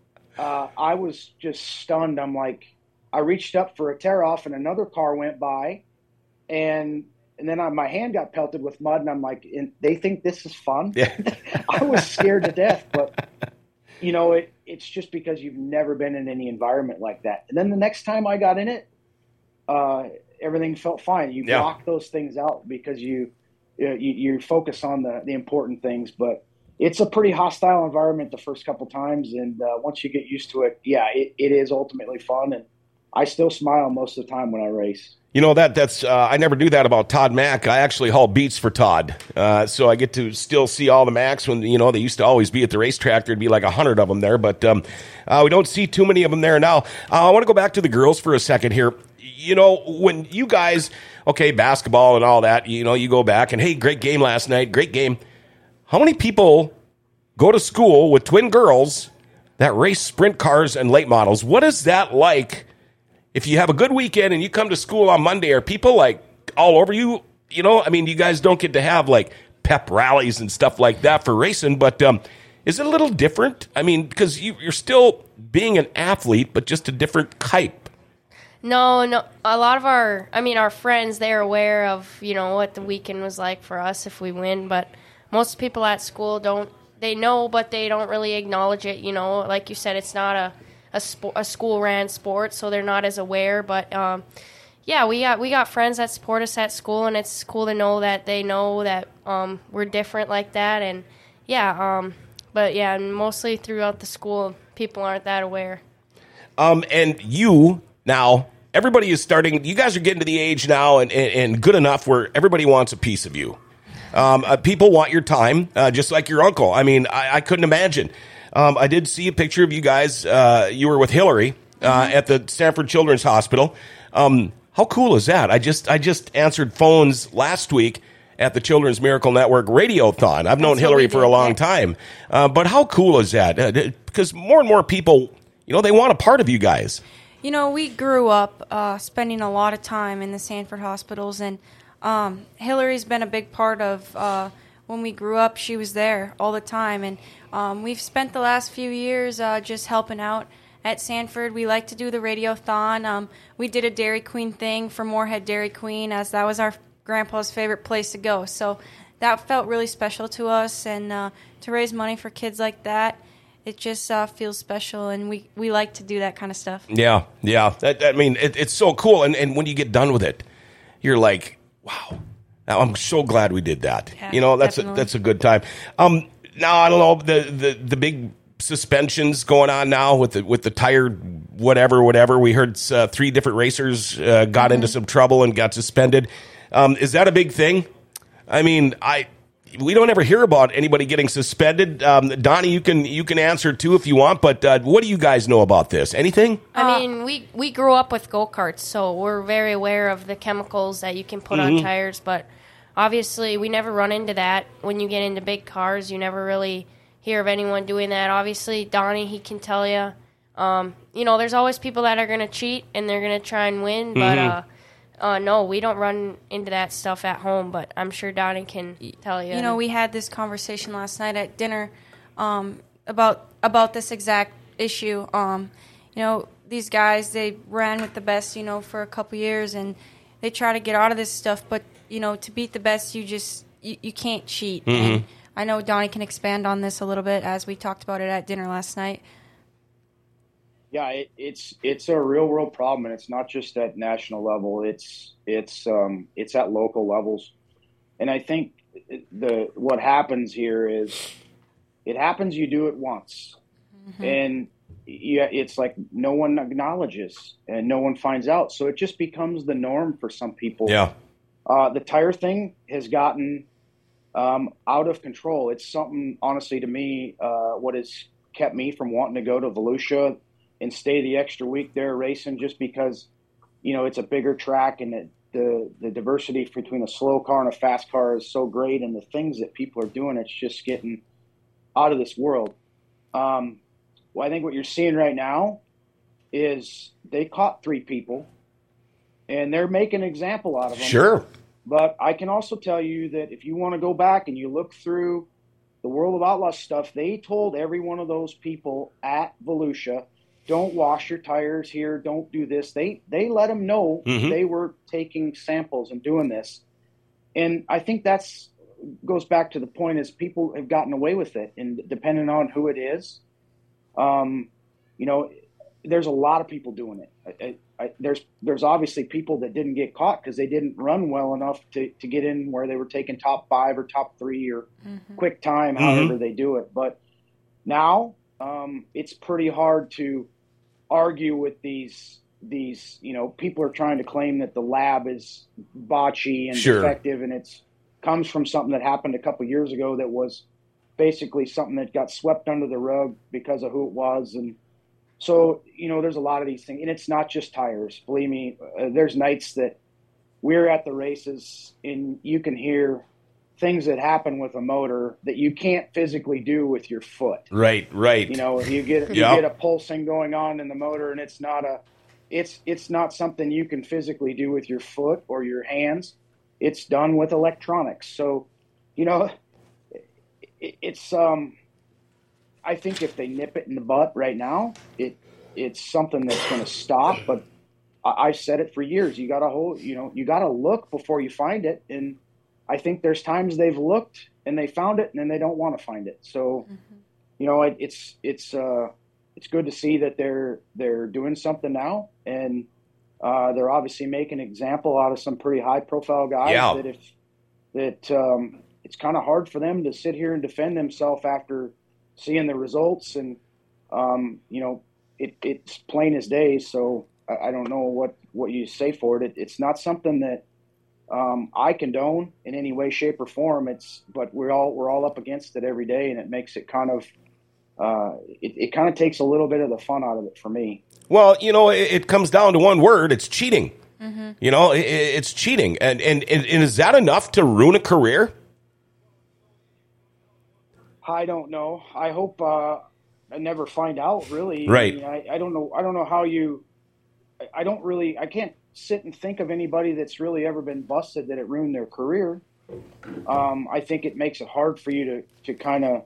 I was just stunned. I'm like, I reached up for a tear off, and another car went by. And then my hand got pelted with mud, and I'm like, they think this is fun? Yeah. I was scared to death, but, it's just because you've never been in any environment like that. And then the next time I got in it, everything felt fine. You block those things out because you focus on the important things. But it's a pretty hostile environment the first couple times, and once you get used to it, it is ultimately fun, and I still smile most of the time when I race. That's I never knew that about Todd Mack. I actually haul beats for Todd. So I get to still see all the Macks when, they used to always be at the racetrack. There'd be like 100 of them there, but we don't see too many of them there now. I want to go back to the girls for a second here. When you guys, basketball and all that, you go back and, hey, great game last night, great game. How many people go to school with twin girls that race sprint cars and late models? What is that like? If you have a good weekend and you come to school on Monday, are people like all over you? You guys don't get to have like pep rallies and stuff like that for racing, but is it a little different? Because you're still being an athlete, but just a different type. No. A lot of our friends, they're aware of, what the weekend was like for us if we win, but most people at school they know, but they don't really acknowledge it. Like you said, it's not a school ran sport, so they're not as aware. But Yeah, we got friends that support us at school, and it's cool to know that they know that we're different like that. And but yeah, and mostly throughout the school, people aren't that aware. And you now, everybody is starting. You guys are getting to the age now, and good enough where everybody wants a piece of you. People want your time, just like your uncle. I mean, I couldn't imagine. I did see a picture of you guys. You were with Hillary at the Sanford Children's Hospital. How cool is that? I just answered phones last week at the Children's Miracle Network Radiothon. I've known Hillary for a long time. But how cool is that? Because more and more people, they want a part of you guys. We grew up spending a lot of time in the Sanford hospitals, and Hillary's been a big part of when we grew up. She was there all the time, and we've spent the last few years just helping out at Sanford. We like to do the Radiothon. We did a Dairy Queen thing for Moorhead Dairy Queen, as that was our grandpa's favorite place to go. So that felt really special to us, and to raise money for kids like that, it just feels special, and we like to do that kind of stuff. Yeah. It's so cool, and when you get done with it, you're like, wow, I'm so glad we did that. Yeah, that's a good time. Now, I don't know, the big suspensions going on now with the tire whatever. We heard 3 different racers got into some trouble and got suspended. Is that a big thing? I mean, we don't ever hear about anybody getting suspended. Donnie, you can answer too if you want, but what do you guys know about this? Anything? I mean, we grew up with go-karts, so we're very aware of the chemicals that you can put on tires, but obviously we never run into that. When you get into big cars, you never really hear of anyone doing that. Obviously, Donnie, he can tell you. There's always people that are going to cheat and they're going to try and win, but no, we don't run into that stuff at home, but I'm sure Donnie can tell you. We had this conversation last night at dinner about this exact issue. These guys, they ran with the best, for a couple years, and they try to get out of this stuff, but, to beat the best, you can't cheat. And I know Donnie can expand on this a little bit, as we talked about it at dinner last night. Yeah, it's a real world problem, and it's not just at national level. It's at local levels, and I think what happens here is it happens. You do it once, and it's like no one acknowledges and no one finds out, so it just becomes the norm for some people. Yeah, the tire thing has gotten out of control. It's something, honestly, to me, what has kept me from wanting to go to Volusia and stay the extra week there racing, just because, it's a bigger track, and the diversity between a slow car and a fast car is so great, and the things that people are doing, it's just getting out of this world. Well, I think what you're seeing right now is they caught 3 people, and they're making an example out of them. Sure. But I can also tell you that if you want to go back and you look through the World of Outlaws stuff, they told every one of those people at Volusia, don't wash your tires here, don't do this. They let them know they were taking samples and doing this. And I think goes back to the point is people have gotten away with it. And depending on who it is, there's a lot of people doing it. There's obviously people that didn't get caught because they didn't run well enough to get in where they were taking top 5 or top 3 or quick time, however they do it. But now it's pretty hard to argue with these people are trying to claim that the lab is botchy and defective, and it's comes from something that happened a couple years ago that was basically something that got swept under the rug because of who it was. And so, there's a lot of these things, and it's not just tires. Believe me, there's nights that we're at the races and you can hear things that happen with a motor that you can't physically do with your foot. Right. You get a pulsing going on in the motor, and it's not something you can physically do with your foot or your hands. It's done with electronics. So, it's I think if they nip it in the butt right now, it's something that's going to stop. But I've said it for years. You got to look before you find it. And I think there's times they've looked and they found it, and then they don't want to find it. So, it's good to see that they're doing something now. And They're obviously making an example out of some pretty high-profile guys. Yeah. It's kind of hard for them to sit here and defend themselves after seeing the results, and it's plain as day. So I don't know what you say for it. It's not something that I condone in any way, shape, or form. But we're all up against it every day, and it makes it kind of it kind of takes a little bit of the fun out of it for me. Well, it comes down to one word. It's cheating. Mm-hmm. It's cheating. And is that enough to ruin a career? I don't know. I hope I never find out, really. Right. I don't know. I don't know how you – I can't sit and think of anybody that's really ever been busted that it ruined their career. I think it makes it hard for you to kind of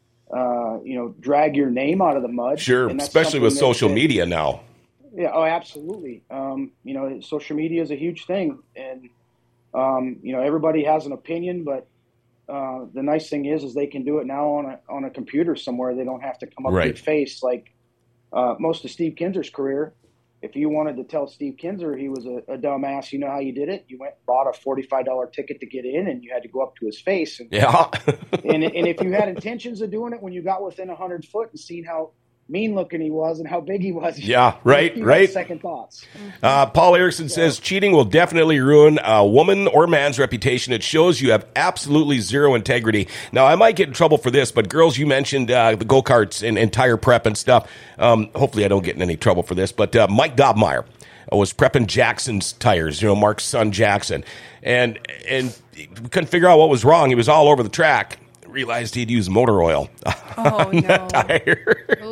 drag your name out of the mud. Sure, especially with social media now. Yeah, oh, absolutely. Social media is a huge thing, and everybody has an opinion. But the nice thing is they can do it now on a computer somewhere. They don't have to come up to your face like most of Steve Kinser's career. If you wanted to tell Steve Kinser he was a dumbass, you know how you did it? You went and bought a $45 ticket to get in, and you had to go up to his face. And, yeah. and if you had intentions of doing it when you got within 100 foot and seen how mean-looking he was and how big he was. Yeah, right. Second thoughts. Paul Erickson says, cheating will definitely ruin a woman or man's reputation. It shows you have absolutely zero integrity. Now, I might get in trouble for this, but girls, you mentioned the go-karts and tire prep and stuff. Hopefully I don't get in any trouble for this, but Mike Dobmeyer was prepping Jackson's tires, Mark's son Jackson. And we couldn't figure out what was wrong. He was all over the track. Realized he'd used motor oil on that tire.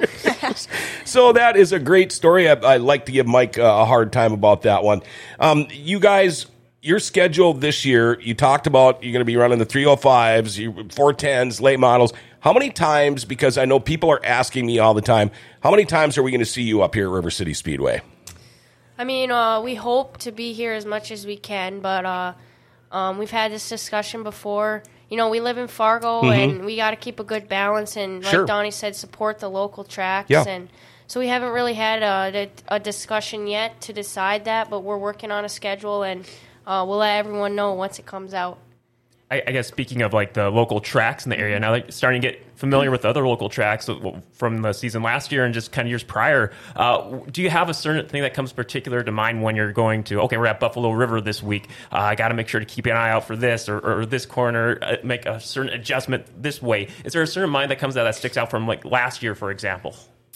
So that is a greght story. I like to give Mike a hard time about that one. You guys, your schedule this year, you talked about you're going to be running the 305s, 410s, late models. How many times, because I know people are asking me all the time, how many times are we going to see you up here at River City Speedway? I mean, we hope to be here as much as we can, but we've had this discussion before. We live in Fargo, and we got to keep a good balance. And like Donnie said, support the local tracks. Yeah. And so we haven't really had a discussion yet to decide that, but we're working on a schedule, and we'll let everyone know once it comes out. I guess speaking of like the local tracks in the area, now they're starting to get familiar with other local tracks from the season last year and just kind of years prior. Do you have a certain thing that comes particular to mind when you're going to, okay, we're at Buffalo River this week. I got to make sure to keep an eye out for this or this corner, make a certain adjustment this way. Is there a certain mind that comes out that sticks out from like last year, for example?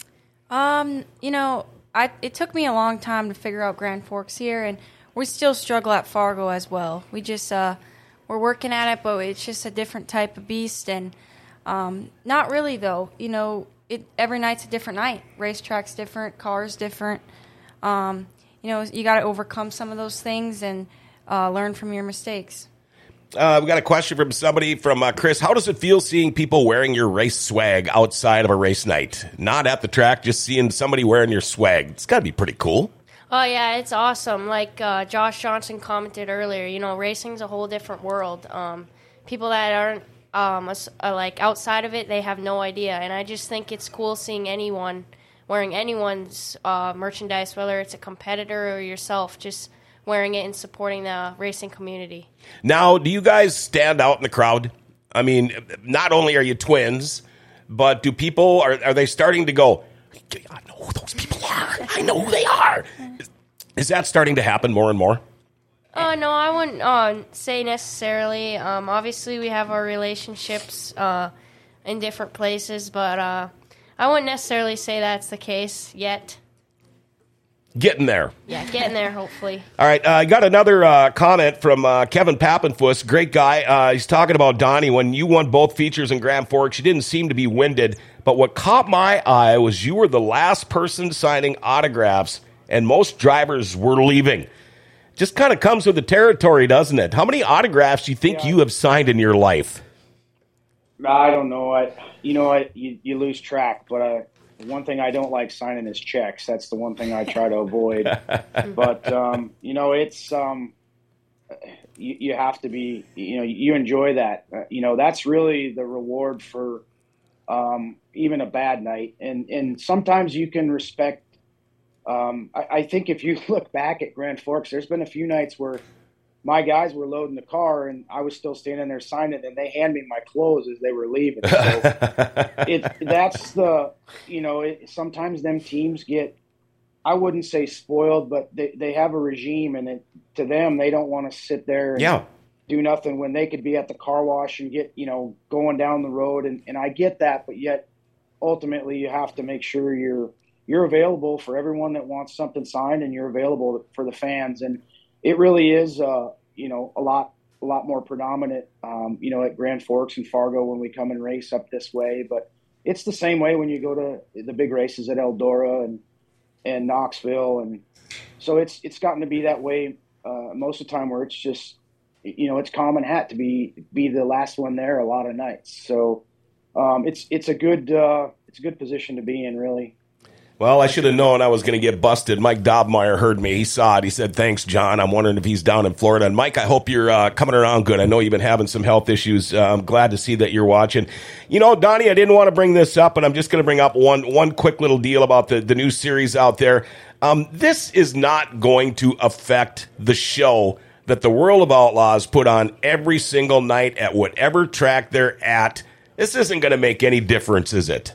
It took me a long time to figure out Grand Forks here, and we still struggle at Fargo as well. We just, we're working at it, but it's just a different type of beast, and not really, though. Every night's a different night. Racetrack's different, cars different. You got to overcome some of those things and learn from your mistakes. We got a question from somebody, from Chris. How does it feel seeing people wearing your race swag outside of a race night? Not at the track, just seeing somebody wearing your swag. It's got to be pretty cool. Oh, yeah, it's awesome. Like Josh Johnson commented earlier, racing's a whole different world. People that aren't like outside of it, they have no idea. And I just think it's cool seeing anyone wearing anyone's merchandise, whether it's a competitor or yourself, just wearing it and supporting the racing community. Now, do you guys stand out in the crowd? I mean, not only are you twins, but do people, are they starting to go, I know who those people are. I know who they are. Is that starting to happen more and more? No, I wouldn't say necessarily. Obviously, we have our relationships in different places, but I wouldn't necessarily say that's the case yet. Getting there. Yeah, getting there, hopefully. All right, I got another comment from Kevin Pappenfuss, great guy. He's talking about Donnie. When you won both features in Grand Forks, you didn't seem to be winded, but what caught my eye was you were the last person signing autographs, and most drivers were leaving. Just kind of comes with the territory, doesn't it? How many autographs do you think you have signed in your life? I don't know. You lose track, but one thing I don't like signing is checks. That's the one thing I try to avoid. But it's you have to be. You enjoy that. That's really the reward for even a bad night. And sometimes you can respect I think if you look back at Grand Forks, there's been a few nights where my guys were loading the car and I was still standing there signing, and they hand me my clothes as they were leaving. So sometimes them teams get, I wouldn't say spoiled, but they have a regime, and to them, they don't want to sit there and do nothing when they could be at the car wash and get, going down the road. And I get that, but yet ultimately you have to make sure you're available for everyone that wants something signed, and you're available for the fans. And it really is, a lot more predominant, at Grand Forks and Fargo when we come and race up this way. But it's the same way when you go to the big races at Eldora and Knoxville. And so it's gotten to be that way most of the time, where it's just, it's common hat to be the last one there a lot of nights. So it's a good position to be in, really. Well, I should have known I was going to get busted. Mike Dobmeyer heard me. He saw it. He said, "Thanks, John. I'm wondering if he's down in Florida." And Mike, I hope you're coming around good. I know you've been having some health issues. I'm glad to see that you're watching. Donnie, I didn't want to bring this up, but I'm just going to bring up one quick little deal about the new series out there. This is not going to affect the show that the World of Outlaws put on every single night at whatever track they're at. This isn't going to make any difference, is it?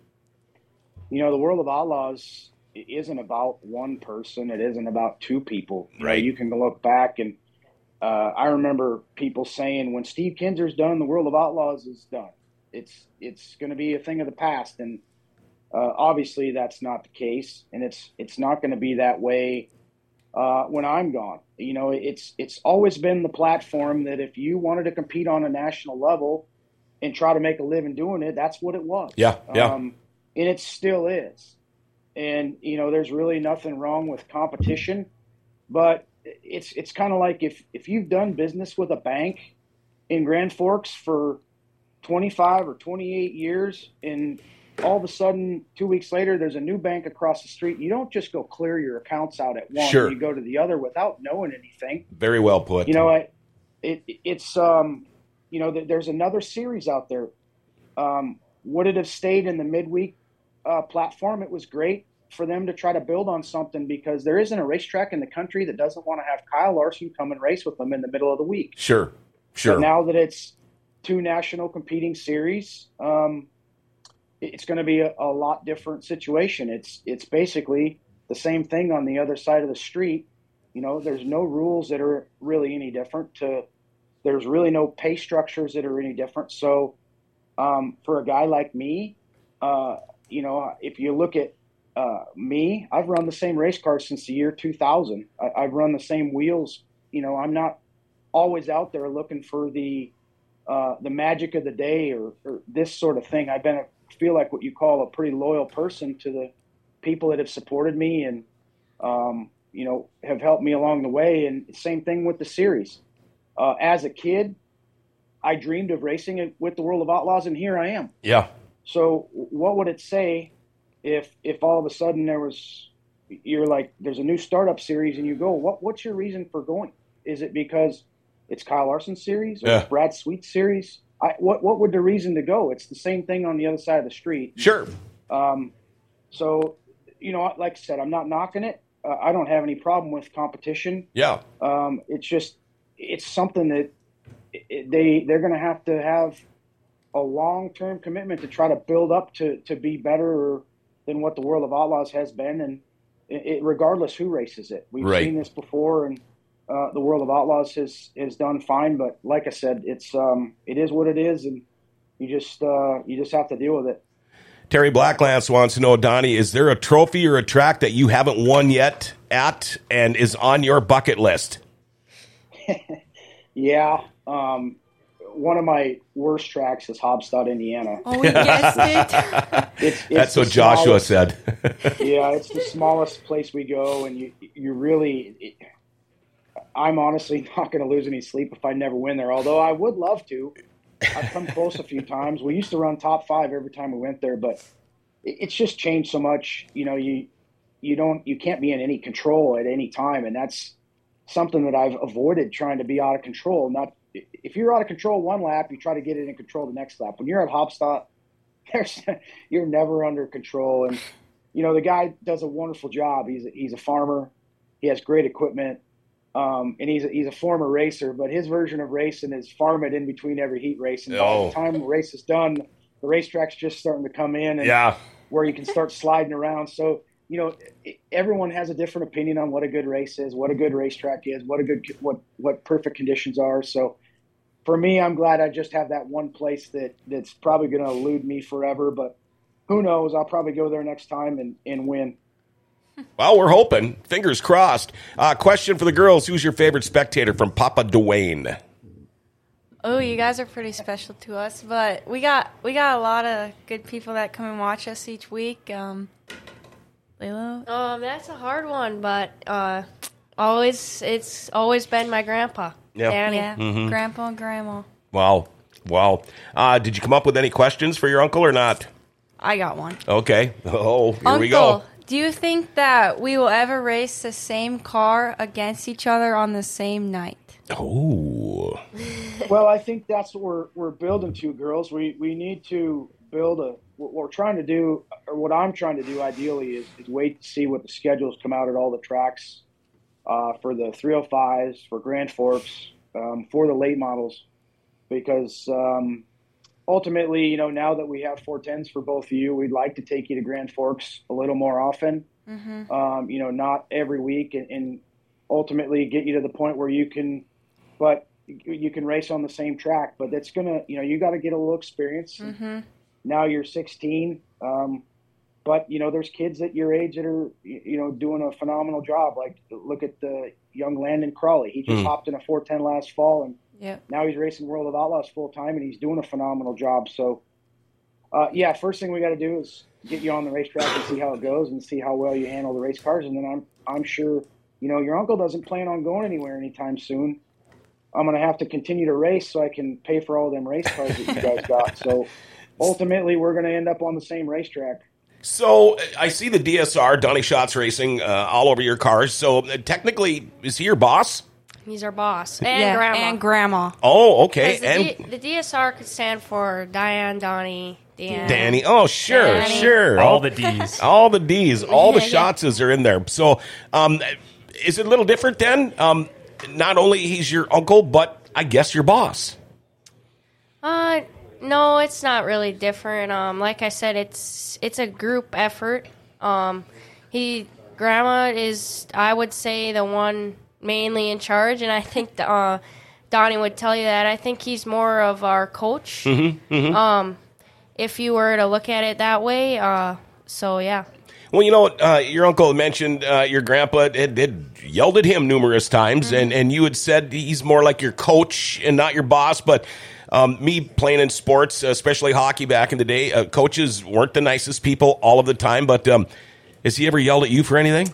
The World of Outlaws isn't about one person. It isn't about two people. Right. You can look back, and I remember people saying, when Steve Kinser's done, the World of Outlaws is done. It's going to be a thing of the past. And obviously that's not the case. And it's not going to be that way when I'm gone. It's always been the platform that if you wanted to compete on a national level and try to make a living doing it, that's what it was. Yeah. And it still is. And, there's really nothing wrong with competition, but it's kind of like if you've done business with a bank in Grand Forks for 25 or 28 years, and all of a sudden 2 weeks later, there's a new bank across the street, you don't just go clear your accounts out at one. Sure. You go to the other without knowing anything. Very well put. There's another series out there. Would it have stayed in the midweek platform? It was great for them to try to build on something, because there isn't a racetrack in the country that doesn't want to have Kyle Larson come and race with them in the middle of the week. Sure. But now that it's two national competing series, it's going to be a lot different situation. It's basically the same thing on the other side of the street. There's no rules that are really any different. There's really no pay structures that are any different. So for a guy like me, if you look at me, I've run the same race car since the year 2000. I've run the same wheels. I'm not always out there looking for the magic of the day or this sort of thing. I've been feel like what you call a pretty loyal person to the people that have supported me and have helped me along the way. And same thing with the series. As a kid, I dreamed of racing with the World of Outlaws, and here I am. Yeah. So what would it say if all of a sudden you're like, there's a new startup series and you go, what's your reason for going? Is it because it's Kyle Larson's series or it's Brad Sweet's series? What would the reason to go? It's the same thing on the other side of the street. Sure. So, like I said, I'm not knocking it. I don't have any problem with competition. Yeah. It's something that they're going to have a long-term commitment to try to build up to be better than what the World of Outlaws has been, and regardless who races it. We've seen this before, and the World of Outlaws has done fine. But like I said, it is what it is, and you just have to deal with it. Terry Blacklance wants to know, Donnie, is there a trophy or a track that you haven't won yet at and is on your bucket list? Yeah. One of my worst tracks is Hobstadt, Indiana. Oh, we guessed it. That's what Joshua said. Yeah, it's the smallest place we go, and you really I'm honestly not going to lose any sleep if I never win there, although I would love to. I've come close a few times. We used to run top 5 every time we went there, but it's just changed so much. You can't be in any control at any time, and that's something that I've avoided, trying to be out of control. If you're out of control one lap, you try to get it in control the next lap. When you're at Hobstadt, you're never under control. And the guy does a wonderful job. He's a farmer. He has great equipment. And he's a former racer, but his version of racing is farming in between every heat race. And by the time the race is done, the racetrack's just starting to come in and where you can start sliding around. So, everyone has a different opinion on what a good race is, what a good racetrack is, what perfect conditions are. So for me, I'm glad I just have that one place that's probably going to elude me forever, but who knows? I'll probably go there next time and win. Well, we're hoping. Fingers crossed. Question for the girls. Who's your favorite spectator from Papa Dwayne? Oh, you guys are pretty special to us, but we got a lot of good people that come and watch us each week. Lilo? That's a hard one, but it's always been my grandpa, Danny. Yeah, Grandpa and Grandma. Wow. Did you come up with any questions for your uncle or not? I got one. Okay. Oh, here Uncle, we go. Do you think that we will ever race the same car against each other on the same night? Oh. Well, I think that's what we're building to, girls. We need to build what we're trying to do, or what I'm trying to do ideally is wait to see what the schedules come out at all the tracks for the 305s, for Grand Forks, for the late models, because ultimately, now that we have 410s for both of you, we'd like to take you to Grand Forks a little more often, not every week, and ultimately get you to the point where you can race on the same track. But that's going to, you got to get a little experience. Mm-hmm. Now you're 16, but, there's kids at your age that are, doing a phenomenal job. Like, look at the young Landon Crawley. He just hopped in a 410 last fall, and now he's racing World of Outlaws full time, and he's doing a phenomenal job. So, first thing we got to do is get you on the racetrack and see how it goes and see how well you handle the race cars. And then I'm sure, your uncle doesn't plan on going anywhere anytime soon. I'm going to have to continue to race so I can pay for all them race cars that you guys got. So ultimately, we're going to end up on the same racetrack. So I see the DSR, Donnie Schatz Racing, all over your cars. So technically, is he your boss? He's our boss. And Grandma. Oh, okay. The DSR could stand for Diane, Donnie, Danny. Oh, sure, Danny. Sure. All the Ds. All the Ds. All the Schatzes are in there. So is it a little different then? Not only he's your uncle, but I guess your boss. No, it's not really different. Like I said, it's a group effort. Grandma is, I would say, the one mainly in charge, and I think Donnie would tell you that. I think he's more of our coach. Mm-hmm. If you were to look at it that way. So yeah. Well, your uncle mentioned your grandpa had yelled at him numerous times, and you had said he's more like your coach and not your boss. But me playing in sports, especially hockey back in the day, coaches weren't the nicest people all of the time. But has he ever yelled at you for anything?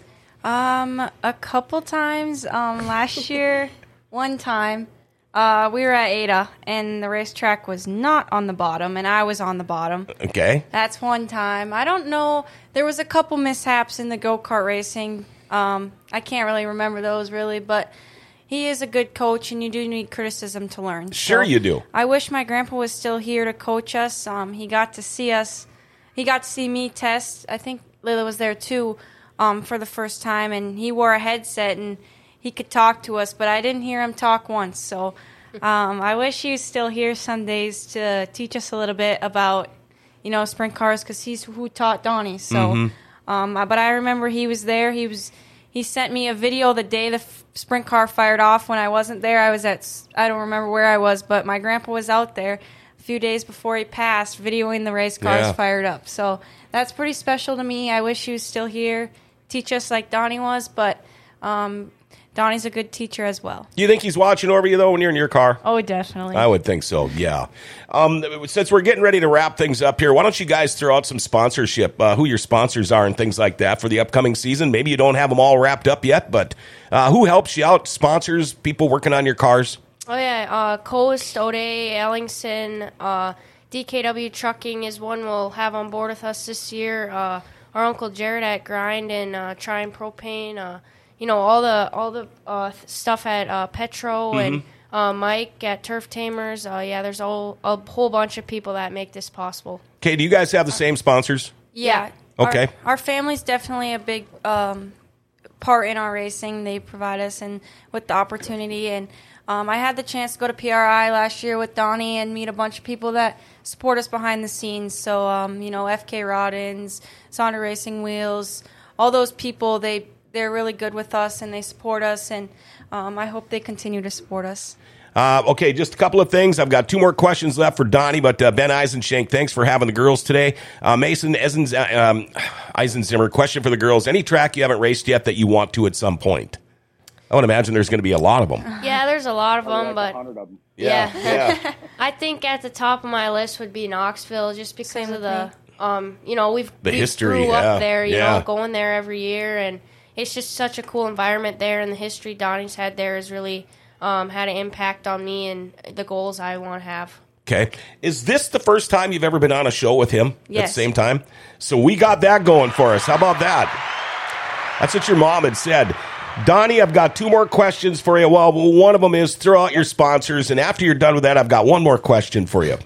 A couple times. Last year, one time, we were at Ada, and the racetrack was not on the bottom, and I was on the bottom. Okay. That's one time. I don't know. There was a couple mishaps in the go-kart racing. I can't really remember those, really, but he is a good coach, and you do need criticism to learn. Sure, you do. I wish my grandpa was still here to coach us. He got to see us. He got to see me test. I think Lila was there, too, for the first time, and he wore a headset, and he could talk to us, but I didn't hear him talk once. So I wish he was still here some days to teach us a little bit about, sprint cars, because he's who taught Donnie. So, but I remember he was there. He sent me a video the day the sprint car fired off. When I wasn't there, I don't remember where I was, but my grandpa was out there a few days before he passed, videoing the race cars fired up. So that's pretty special to me. I wish he was still here, teach us like Donnie was, but Donnie's a good teacher as well. Do you think he's watching over you, though, when you're in your car? Oh, definitely. I would think so, yeah. Since we're getting ready to wrap things up here, why don't you guys throw out some sponsorship, who your sponsors are and things like that for the upcoming season? Maybe you don't have them all wrapped up yet, but who helps you out, sponsors, people working on your cars? Oh, yeah, Coast, O'Day, Ellingson, DKW Trucking is one we'll have on board with us this year. Our Uncle Jared at Grind and Trine Propane, all the stuff at Petro and Mike at Turf Tamers. There's a whole bunch of people that make this possible. Okay, do you guys have the same sponsors? Yeah. Okay. Our family's definitely a big part in our racing. They provide us with the opportunity. And I had the chance to go to PRI last year with Donnie and meet a bunch of people that support us behind the scenes. So, FK Roddins, Zonda Racing Wheels, all those people, they're really good with us and they support us. And I hope they continue to support us. Okay, just a couple of things. I've got 2 more questions left for Donnie, but Ben Eisenschenk, thanks for having the girls today. Mason Eisenzimmer, question for the girls. Any track you haven't raced yet that you want to at some point? I would imagine there's going to be a lot of them. Yeah, there's a lot of them, but 100 of them. Yeah. I think at the top of my list would be Knoxville, just because of the, we history, grew up there, you know, going there every year, and it's just such a cool environment there, and the history Donnie's had there has really had an impact on me and the goals I want to have. Okay. Is this the first time you've ever been on a show with him yes. at the same time? So we got that going for us. How about that? That's what your mom had said. Donnie, I've got 2 more questions for you. Well, one of them is throw out your sponsors, and after you're done with that, I've got one more question for you.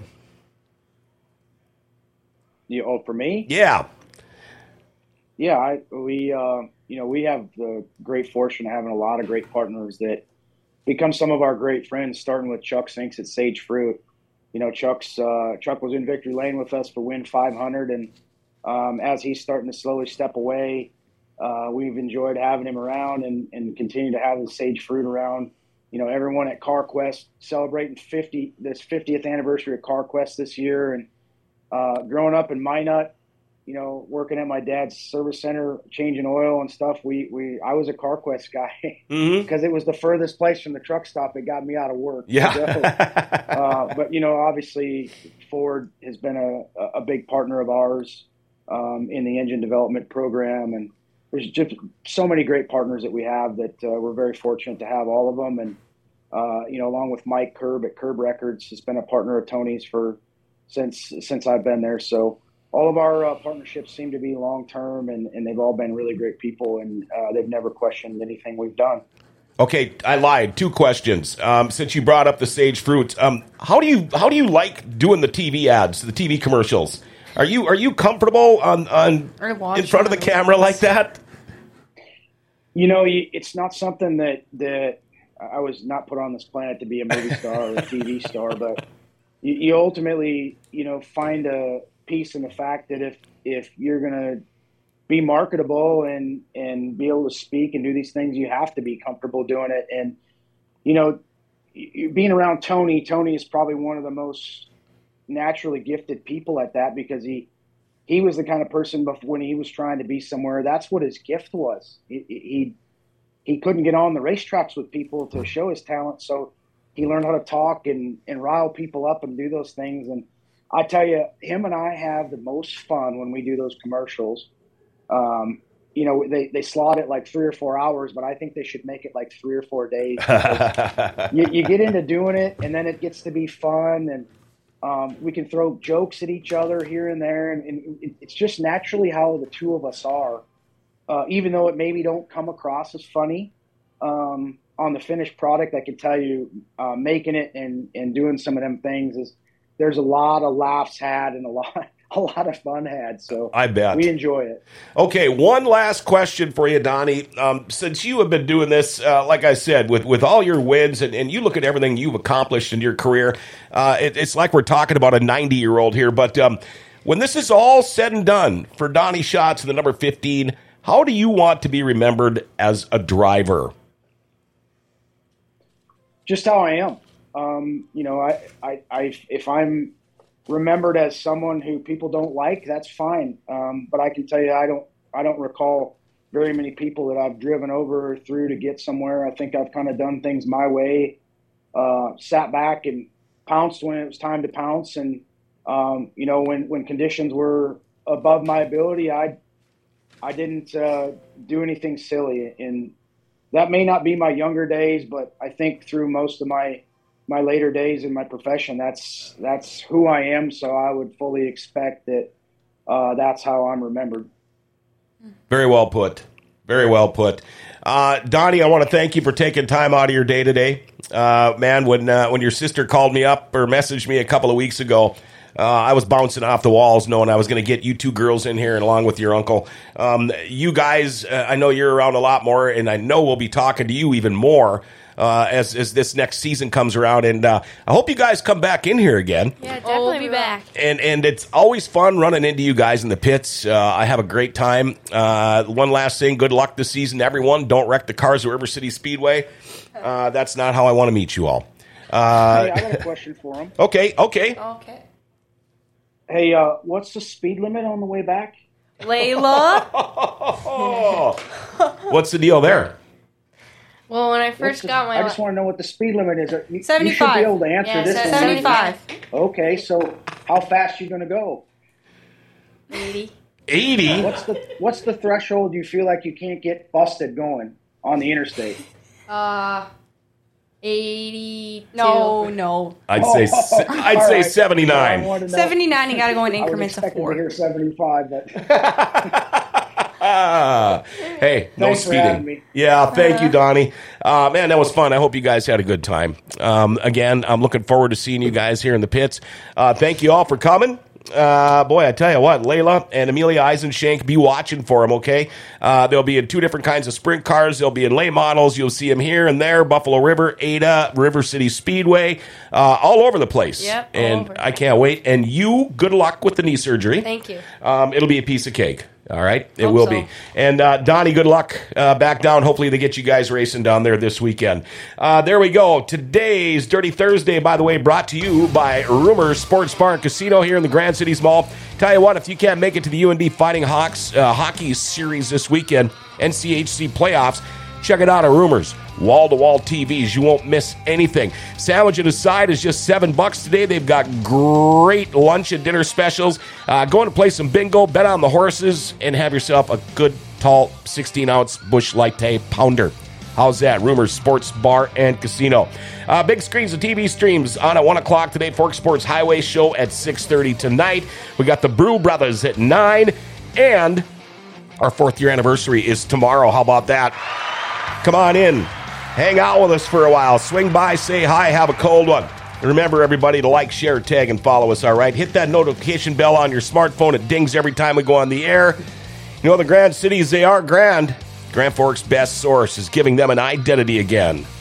For me? Yeah. Yeah, we have the great fortune of having a lot of great partners that become some of our great friends, starting with Chuck Sinks at Sage Fruit. Chuck was in victory lane with us for Win 500, and as he's starting to slowly step away, we've enjoyed having him around and continue to have the Sage Fruit around. Everyone at CarQuest celebrating this 50th anniversary of CarQuest this year, and growing up in Minot, working at my dad's service center, changing oil and stuff. I was a CarQuest guy because it was the furthest place from the truck stop that got me out of work. Yeah. But obviously Ford has been a big partner of ours in the engine development program, and there's just so many great partners that we have that we're very fortunate to have all of them. And along with Mike Curb at Curb Records, has been a partner of Tony's since I've been there. So all of our partnerships seem to be long-term, and they've all been really great people, and they've never questioned anything we've done. Okay, I lied. 2 questions. Since you brought up the Sage Fruit, how do you like doing the TV ads, the TV commercials? Are you comfortable in front of the camera like that? It's not something that I was not put on this planet to be a movie star or a TV star, but you ultimately, find a peace in the fact that if you're going to be marketable and be able to speak and do these things, you have to be comfortable doing it. And, being around Tony is probably one of the most naturally gifted people at that, because he was the kind of person when he was trying to be somewhere, that's what his gift was. He couldn't get on the racetracks with people to show his talent. So he learned how to talk and rile people up and do those things. And I tell you, him and I have the most fun when we do those commercials. They slot it like 3 or 4 hours, but I think they should make it like 3 or 4 days. you get into doing it, and then it gets to be fun, and we can throw jokes at each other here and there, and it's just naturally how the two of us are. Even though it maybe don't come across as funny on the finished product, I can tell you, making it and doing some of them things there's a lot of laughs had and a lot of fun had. So I bet we enjoy it. Okay, one last question for you, Donnie. Since you have been doing this, like I said, with all your wins, and you look at everything you've accomplished in your career, it's like we're talking about a 90-year-old here. But when this is all said and done for Donnie Schatz and the number 15, how do you want to be remembered as a driver? Just how I am. If I'm remembered as someone who people don't like, that's fine. But I can tell you, I don't recall very many people that I've driven over through to get somewhere. I think I've kind of done things my way, sat back and pounced when it was time to pounce. And, when conditions were above my ability, I didn't do anything silly. And that may not be my younger days, but I think through most of my later days in my profession, that's who I am. So I would fully expect that that's how I'm remembered. Very well put. Very well put. Donnie, I want to thank you for taking time out of your day today. Man, when your sister called me up or messaged me a couple of weeks ago, I was bouncing off the walls knowing I was going to get you two girls in here and along with your uncle. You guys, I know you're around a lot more, and I know we'll be talking to you even more as this next season comes around. And I hope you guys come back in here again. Yeah, definitely be back. And it's always fun running into you guys in the pits. I have a great time. One last thing, good luck this season, everyone. Don't wreck the cars at River City Speedway. That's not how I want to meet you all. Hey, I got a question for him. Okay. Hey, what's the speed limit on the way back? Layla? What's the deal there? Well, when I first got my... I just want to know what the speed limit is. You 75. You should be able to answer this. 75. Okay, so how fast are you going to go? 80. 80? What's the threshold you feel like you can't get busted going on the interstate? 82. No. I'd say 79. Yeah, 79, you got to go in increments of 4. I was expecting to hear 75, but... Hey, no Thanks for having speeding. me. Yeah, thank you, Donnie. Man, that was fun. I hope you guys had a good time. Again, I'm looking forward to seeing you guys here in the pits. Thank you all for coming. Boy, I tell you what, Layla and Amelia Eisenshank, be watching for them, okay? They'll be in 2 different kinds of sprint cars. They'll be in late models. You'll see them here and there, Buffalo River, Ada, River City Speedway, all over the place. Yep, and I can't wait. And you, good luck with the knee surgery. Thank you. It'll be a piece of cake. All right, it Hope will so. be. And Donnie, good luck back down. Hopefully they get you guys racing down there this weekend. There we go. Today's Dirty Thursday, by the way, brought to you by Rumors Sports Bar and Casino here in the Grand Cities Mall. Tell you what, if you can't make it to the UND Fighting Hawks hockey series this weekend, NCHC playoffs, check it out at Rumors. Wall-to-wall TVs. You won't miss anything. Sandwich at a side is just $7 today. They've got great lunch and dinner specials. Go to play some bingo, bet on the horses, and have yourself a good, tall, 16-ounce Busch Light pounder. How's that? Rumors Sports Bar and Casino. Big screens of TV streams on at 1 o'clock today. Fork Sports Highway Show at 6:30 tonight. We got the Brew Brothers at 9. And our 4th year anniversary is tomorrow. How about that? Come on in. Hang out with us for a while. Swing by, say hi, have a cold one. And remember, everybody, to like, share, tag, and follow us, all right? Hit that notification bell on your smartphone. It dings every time we go on the air. You know, the Grand Cities, they are grand. Grand Forks' best source is giving them an identity again.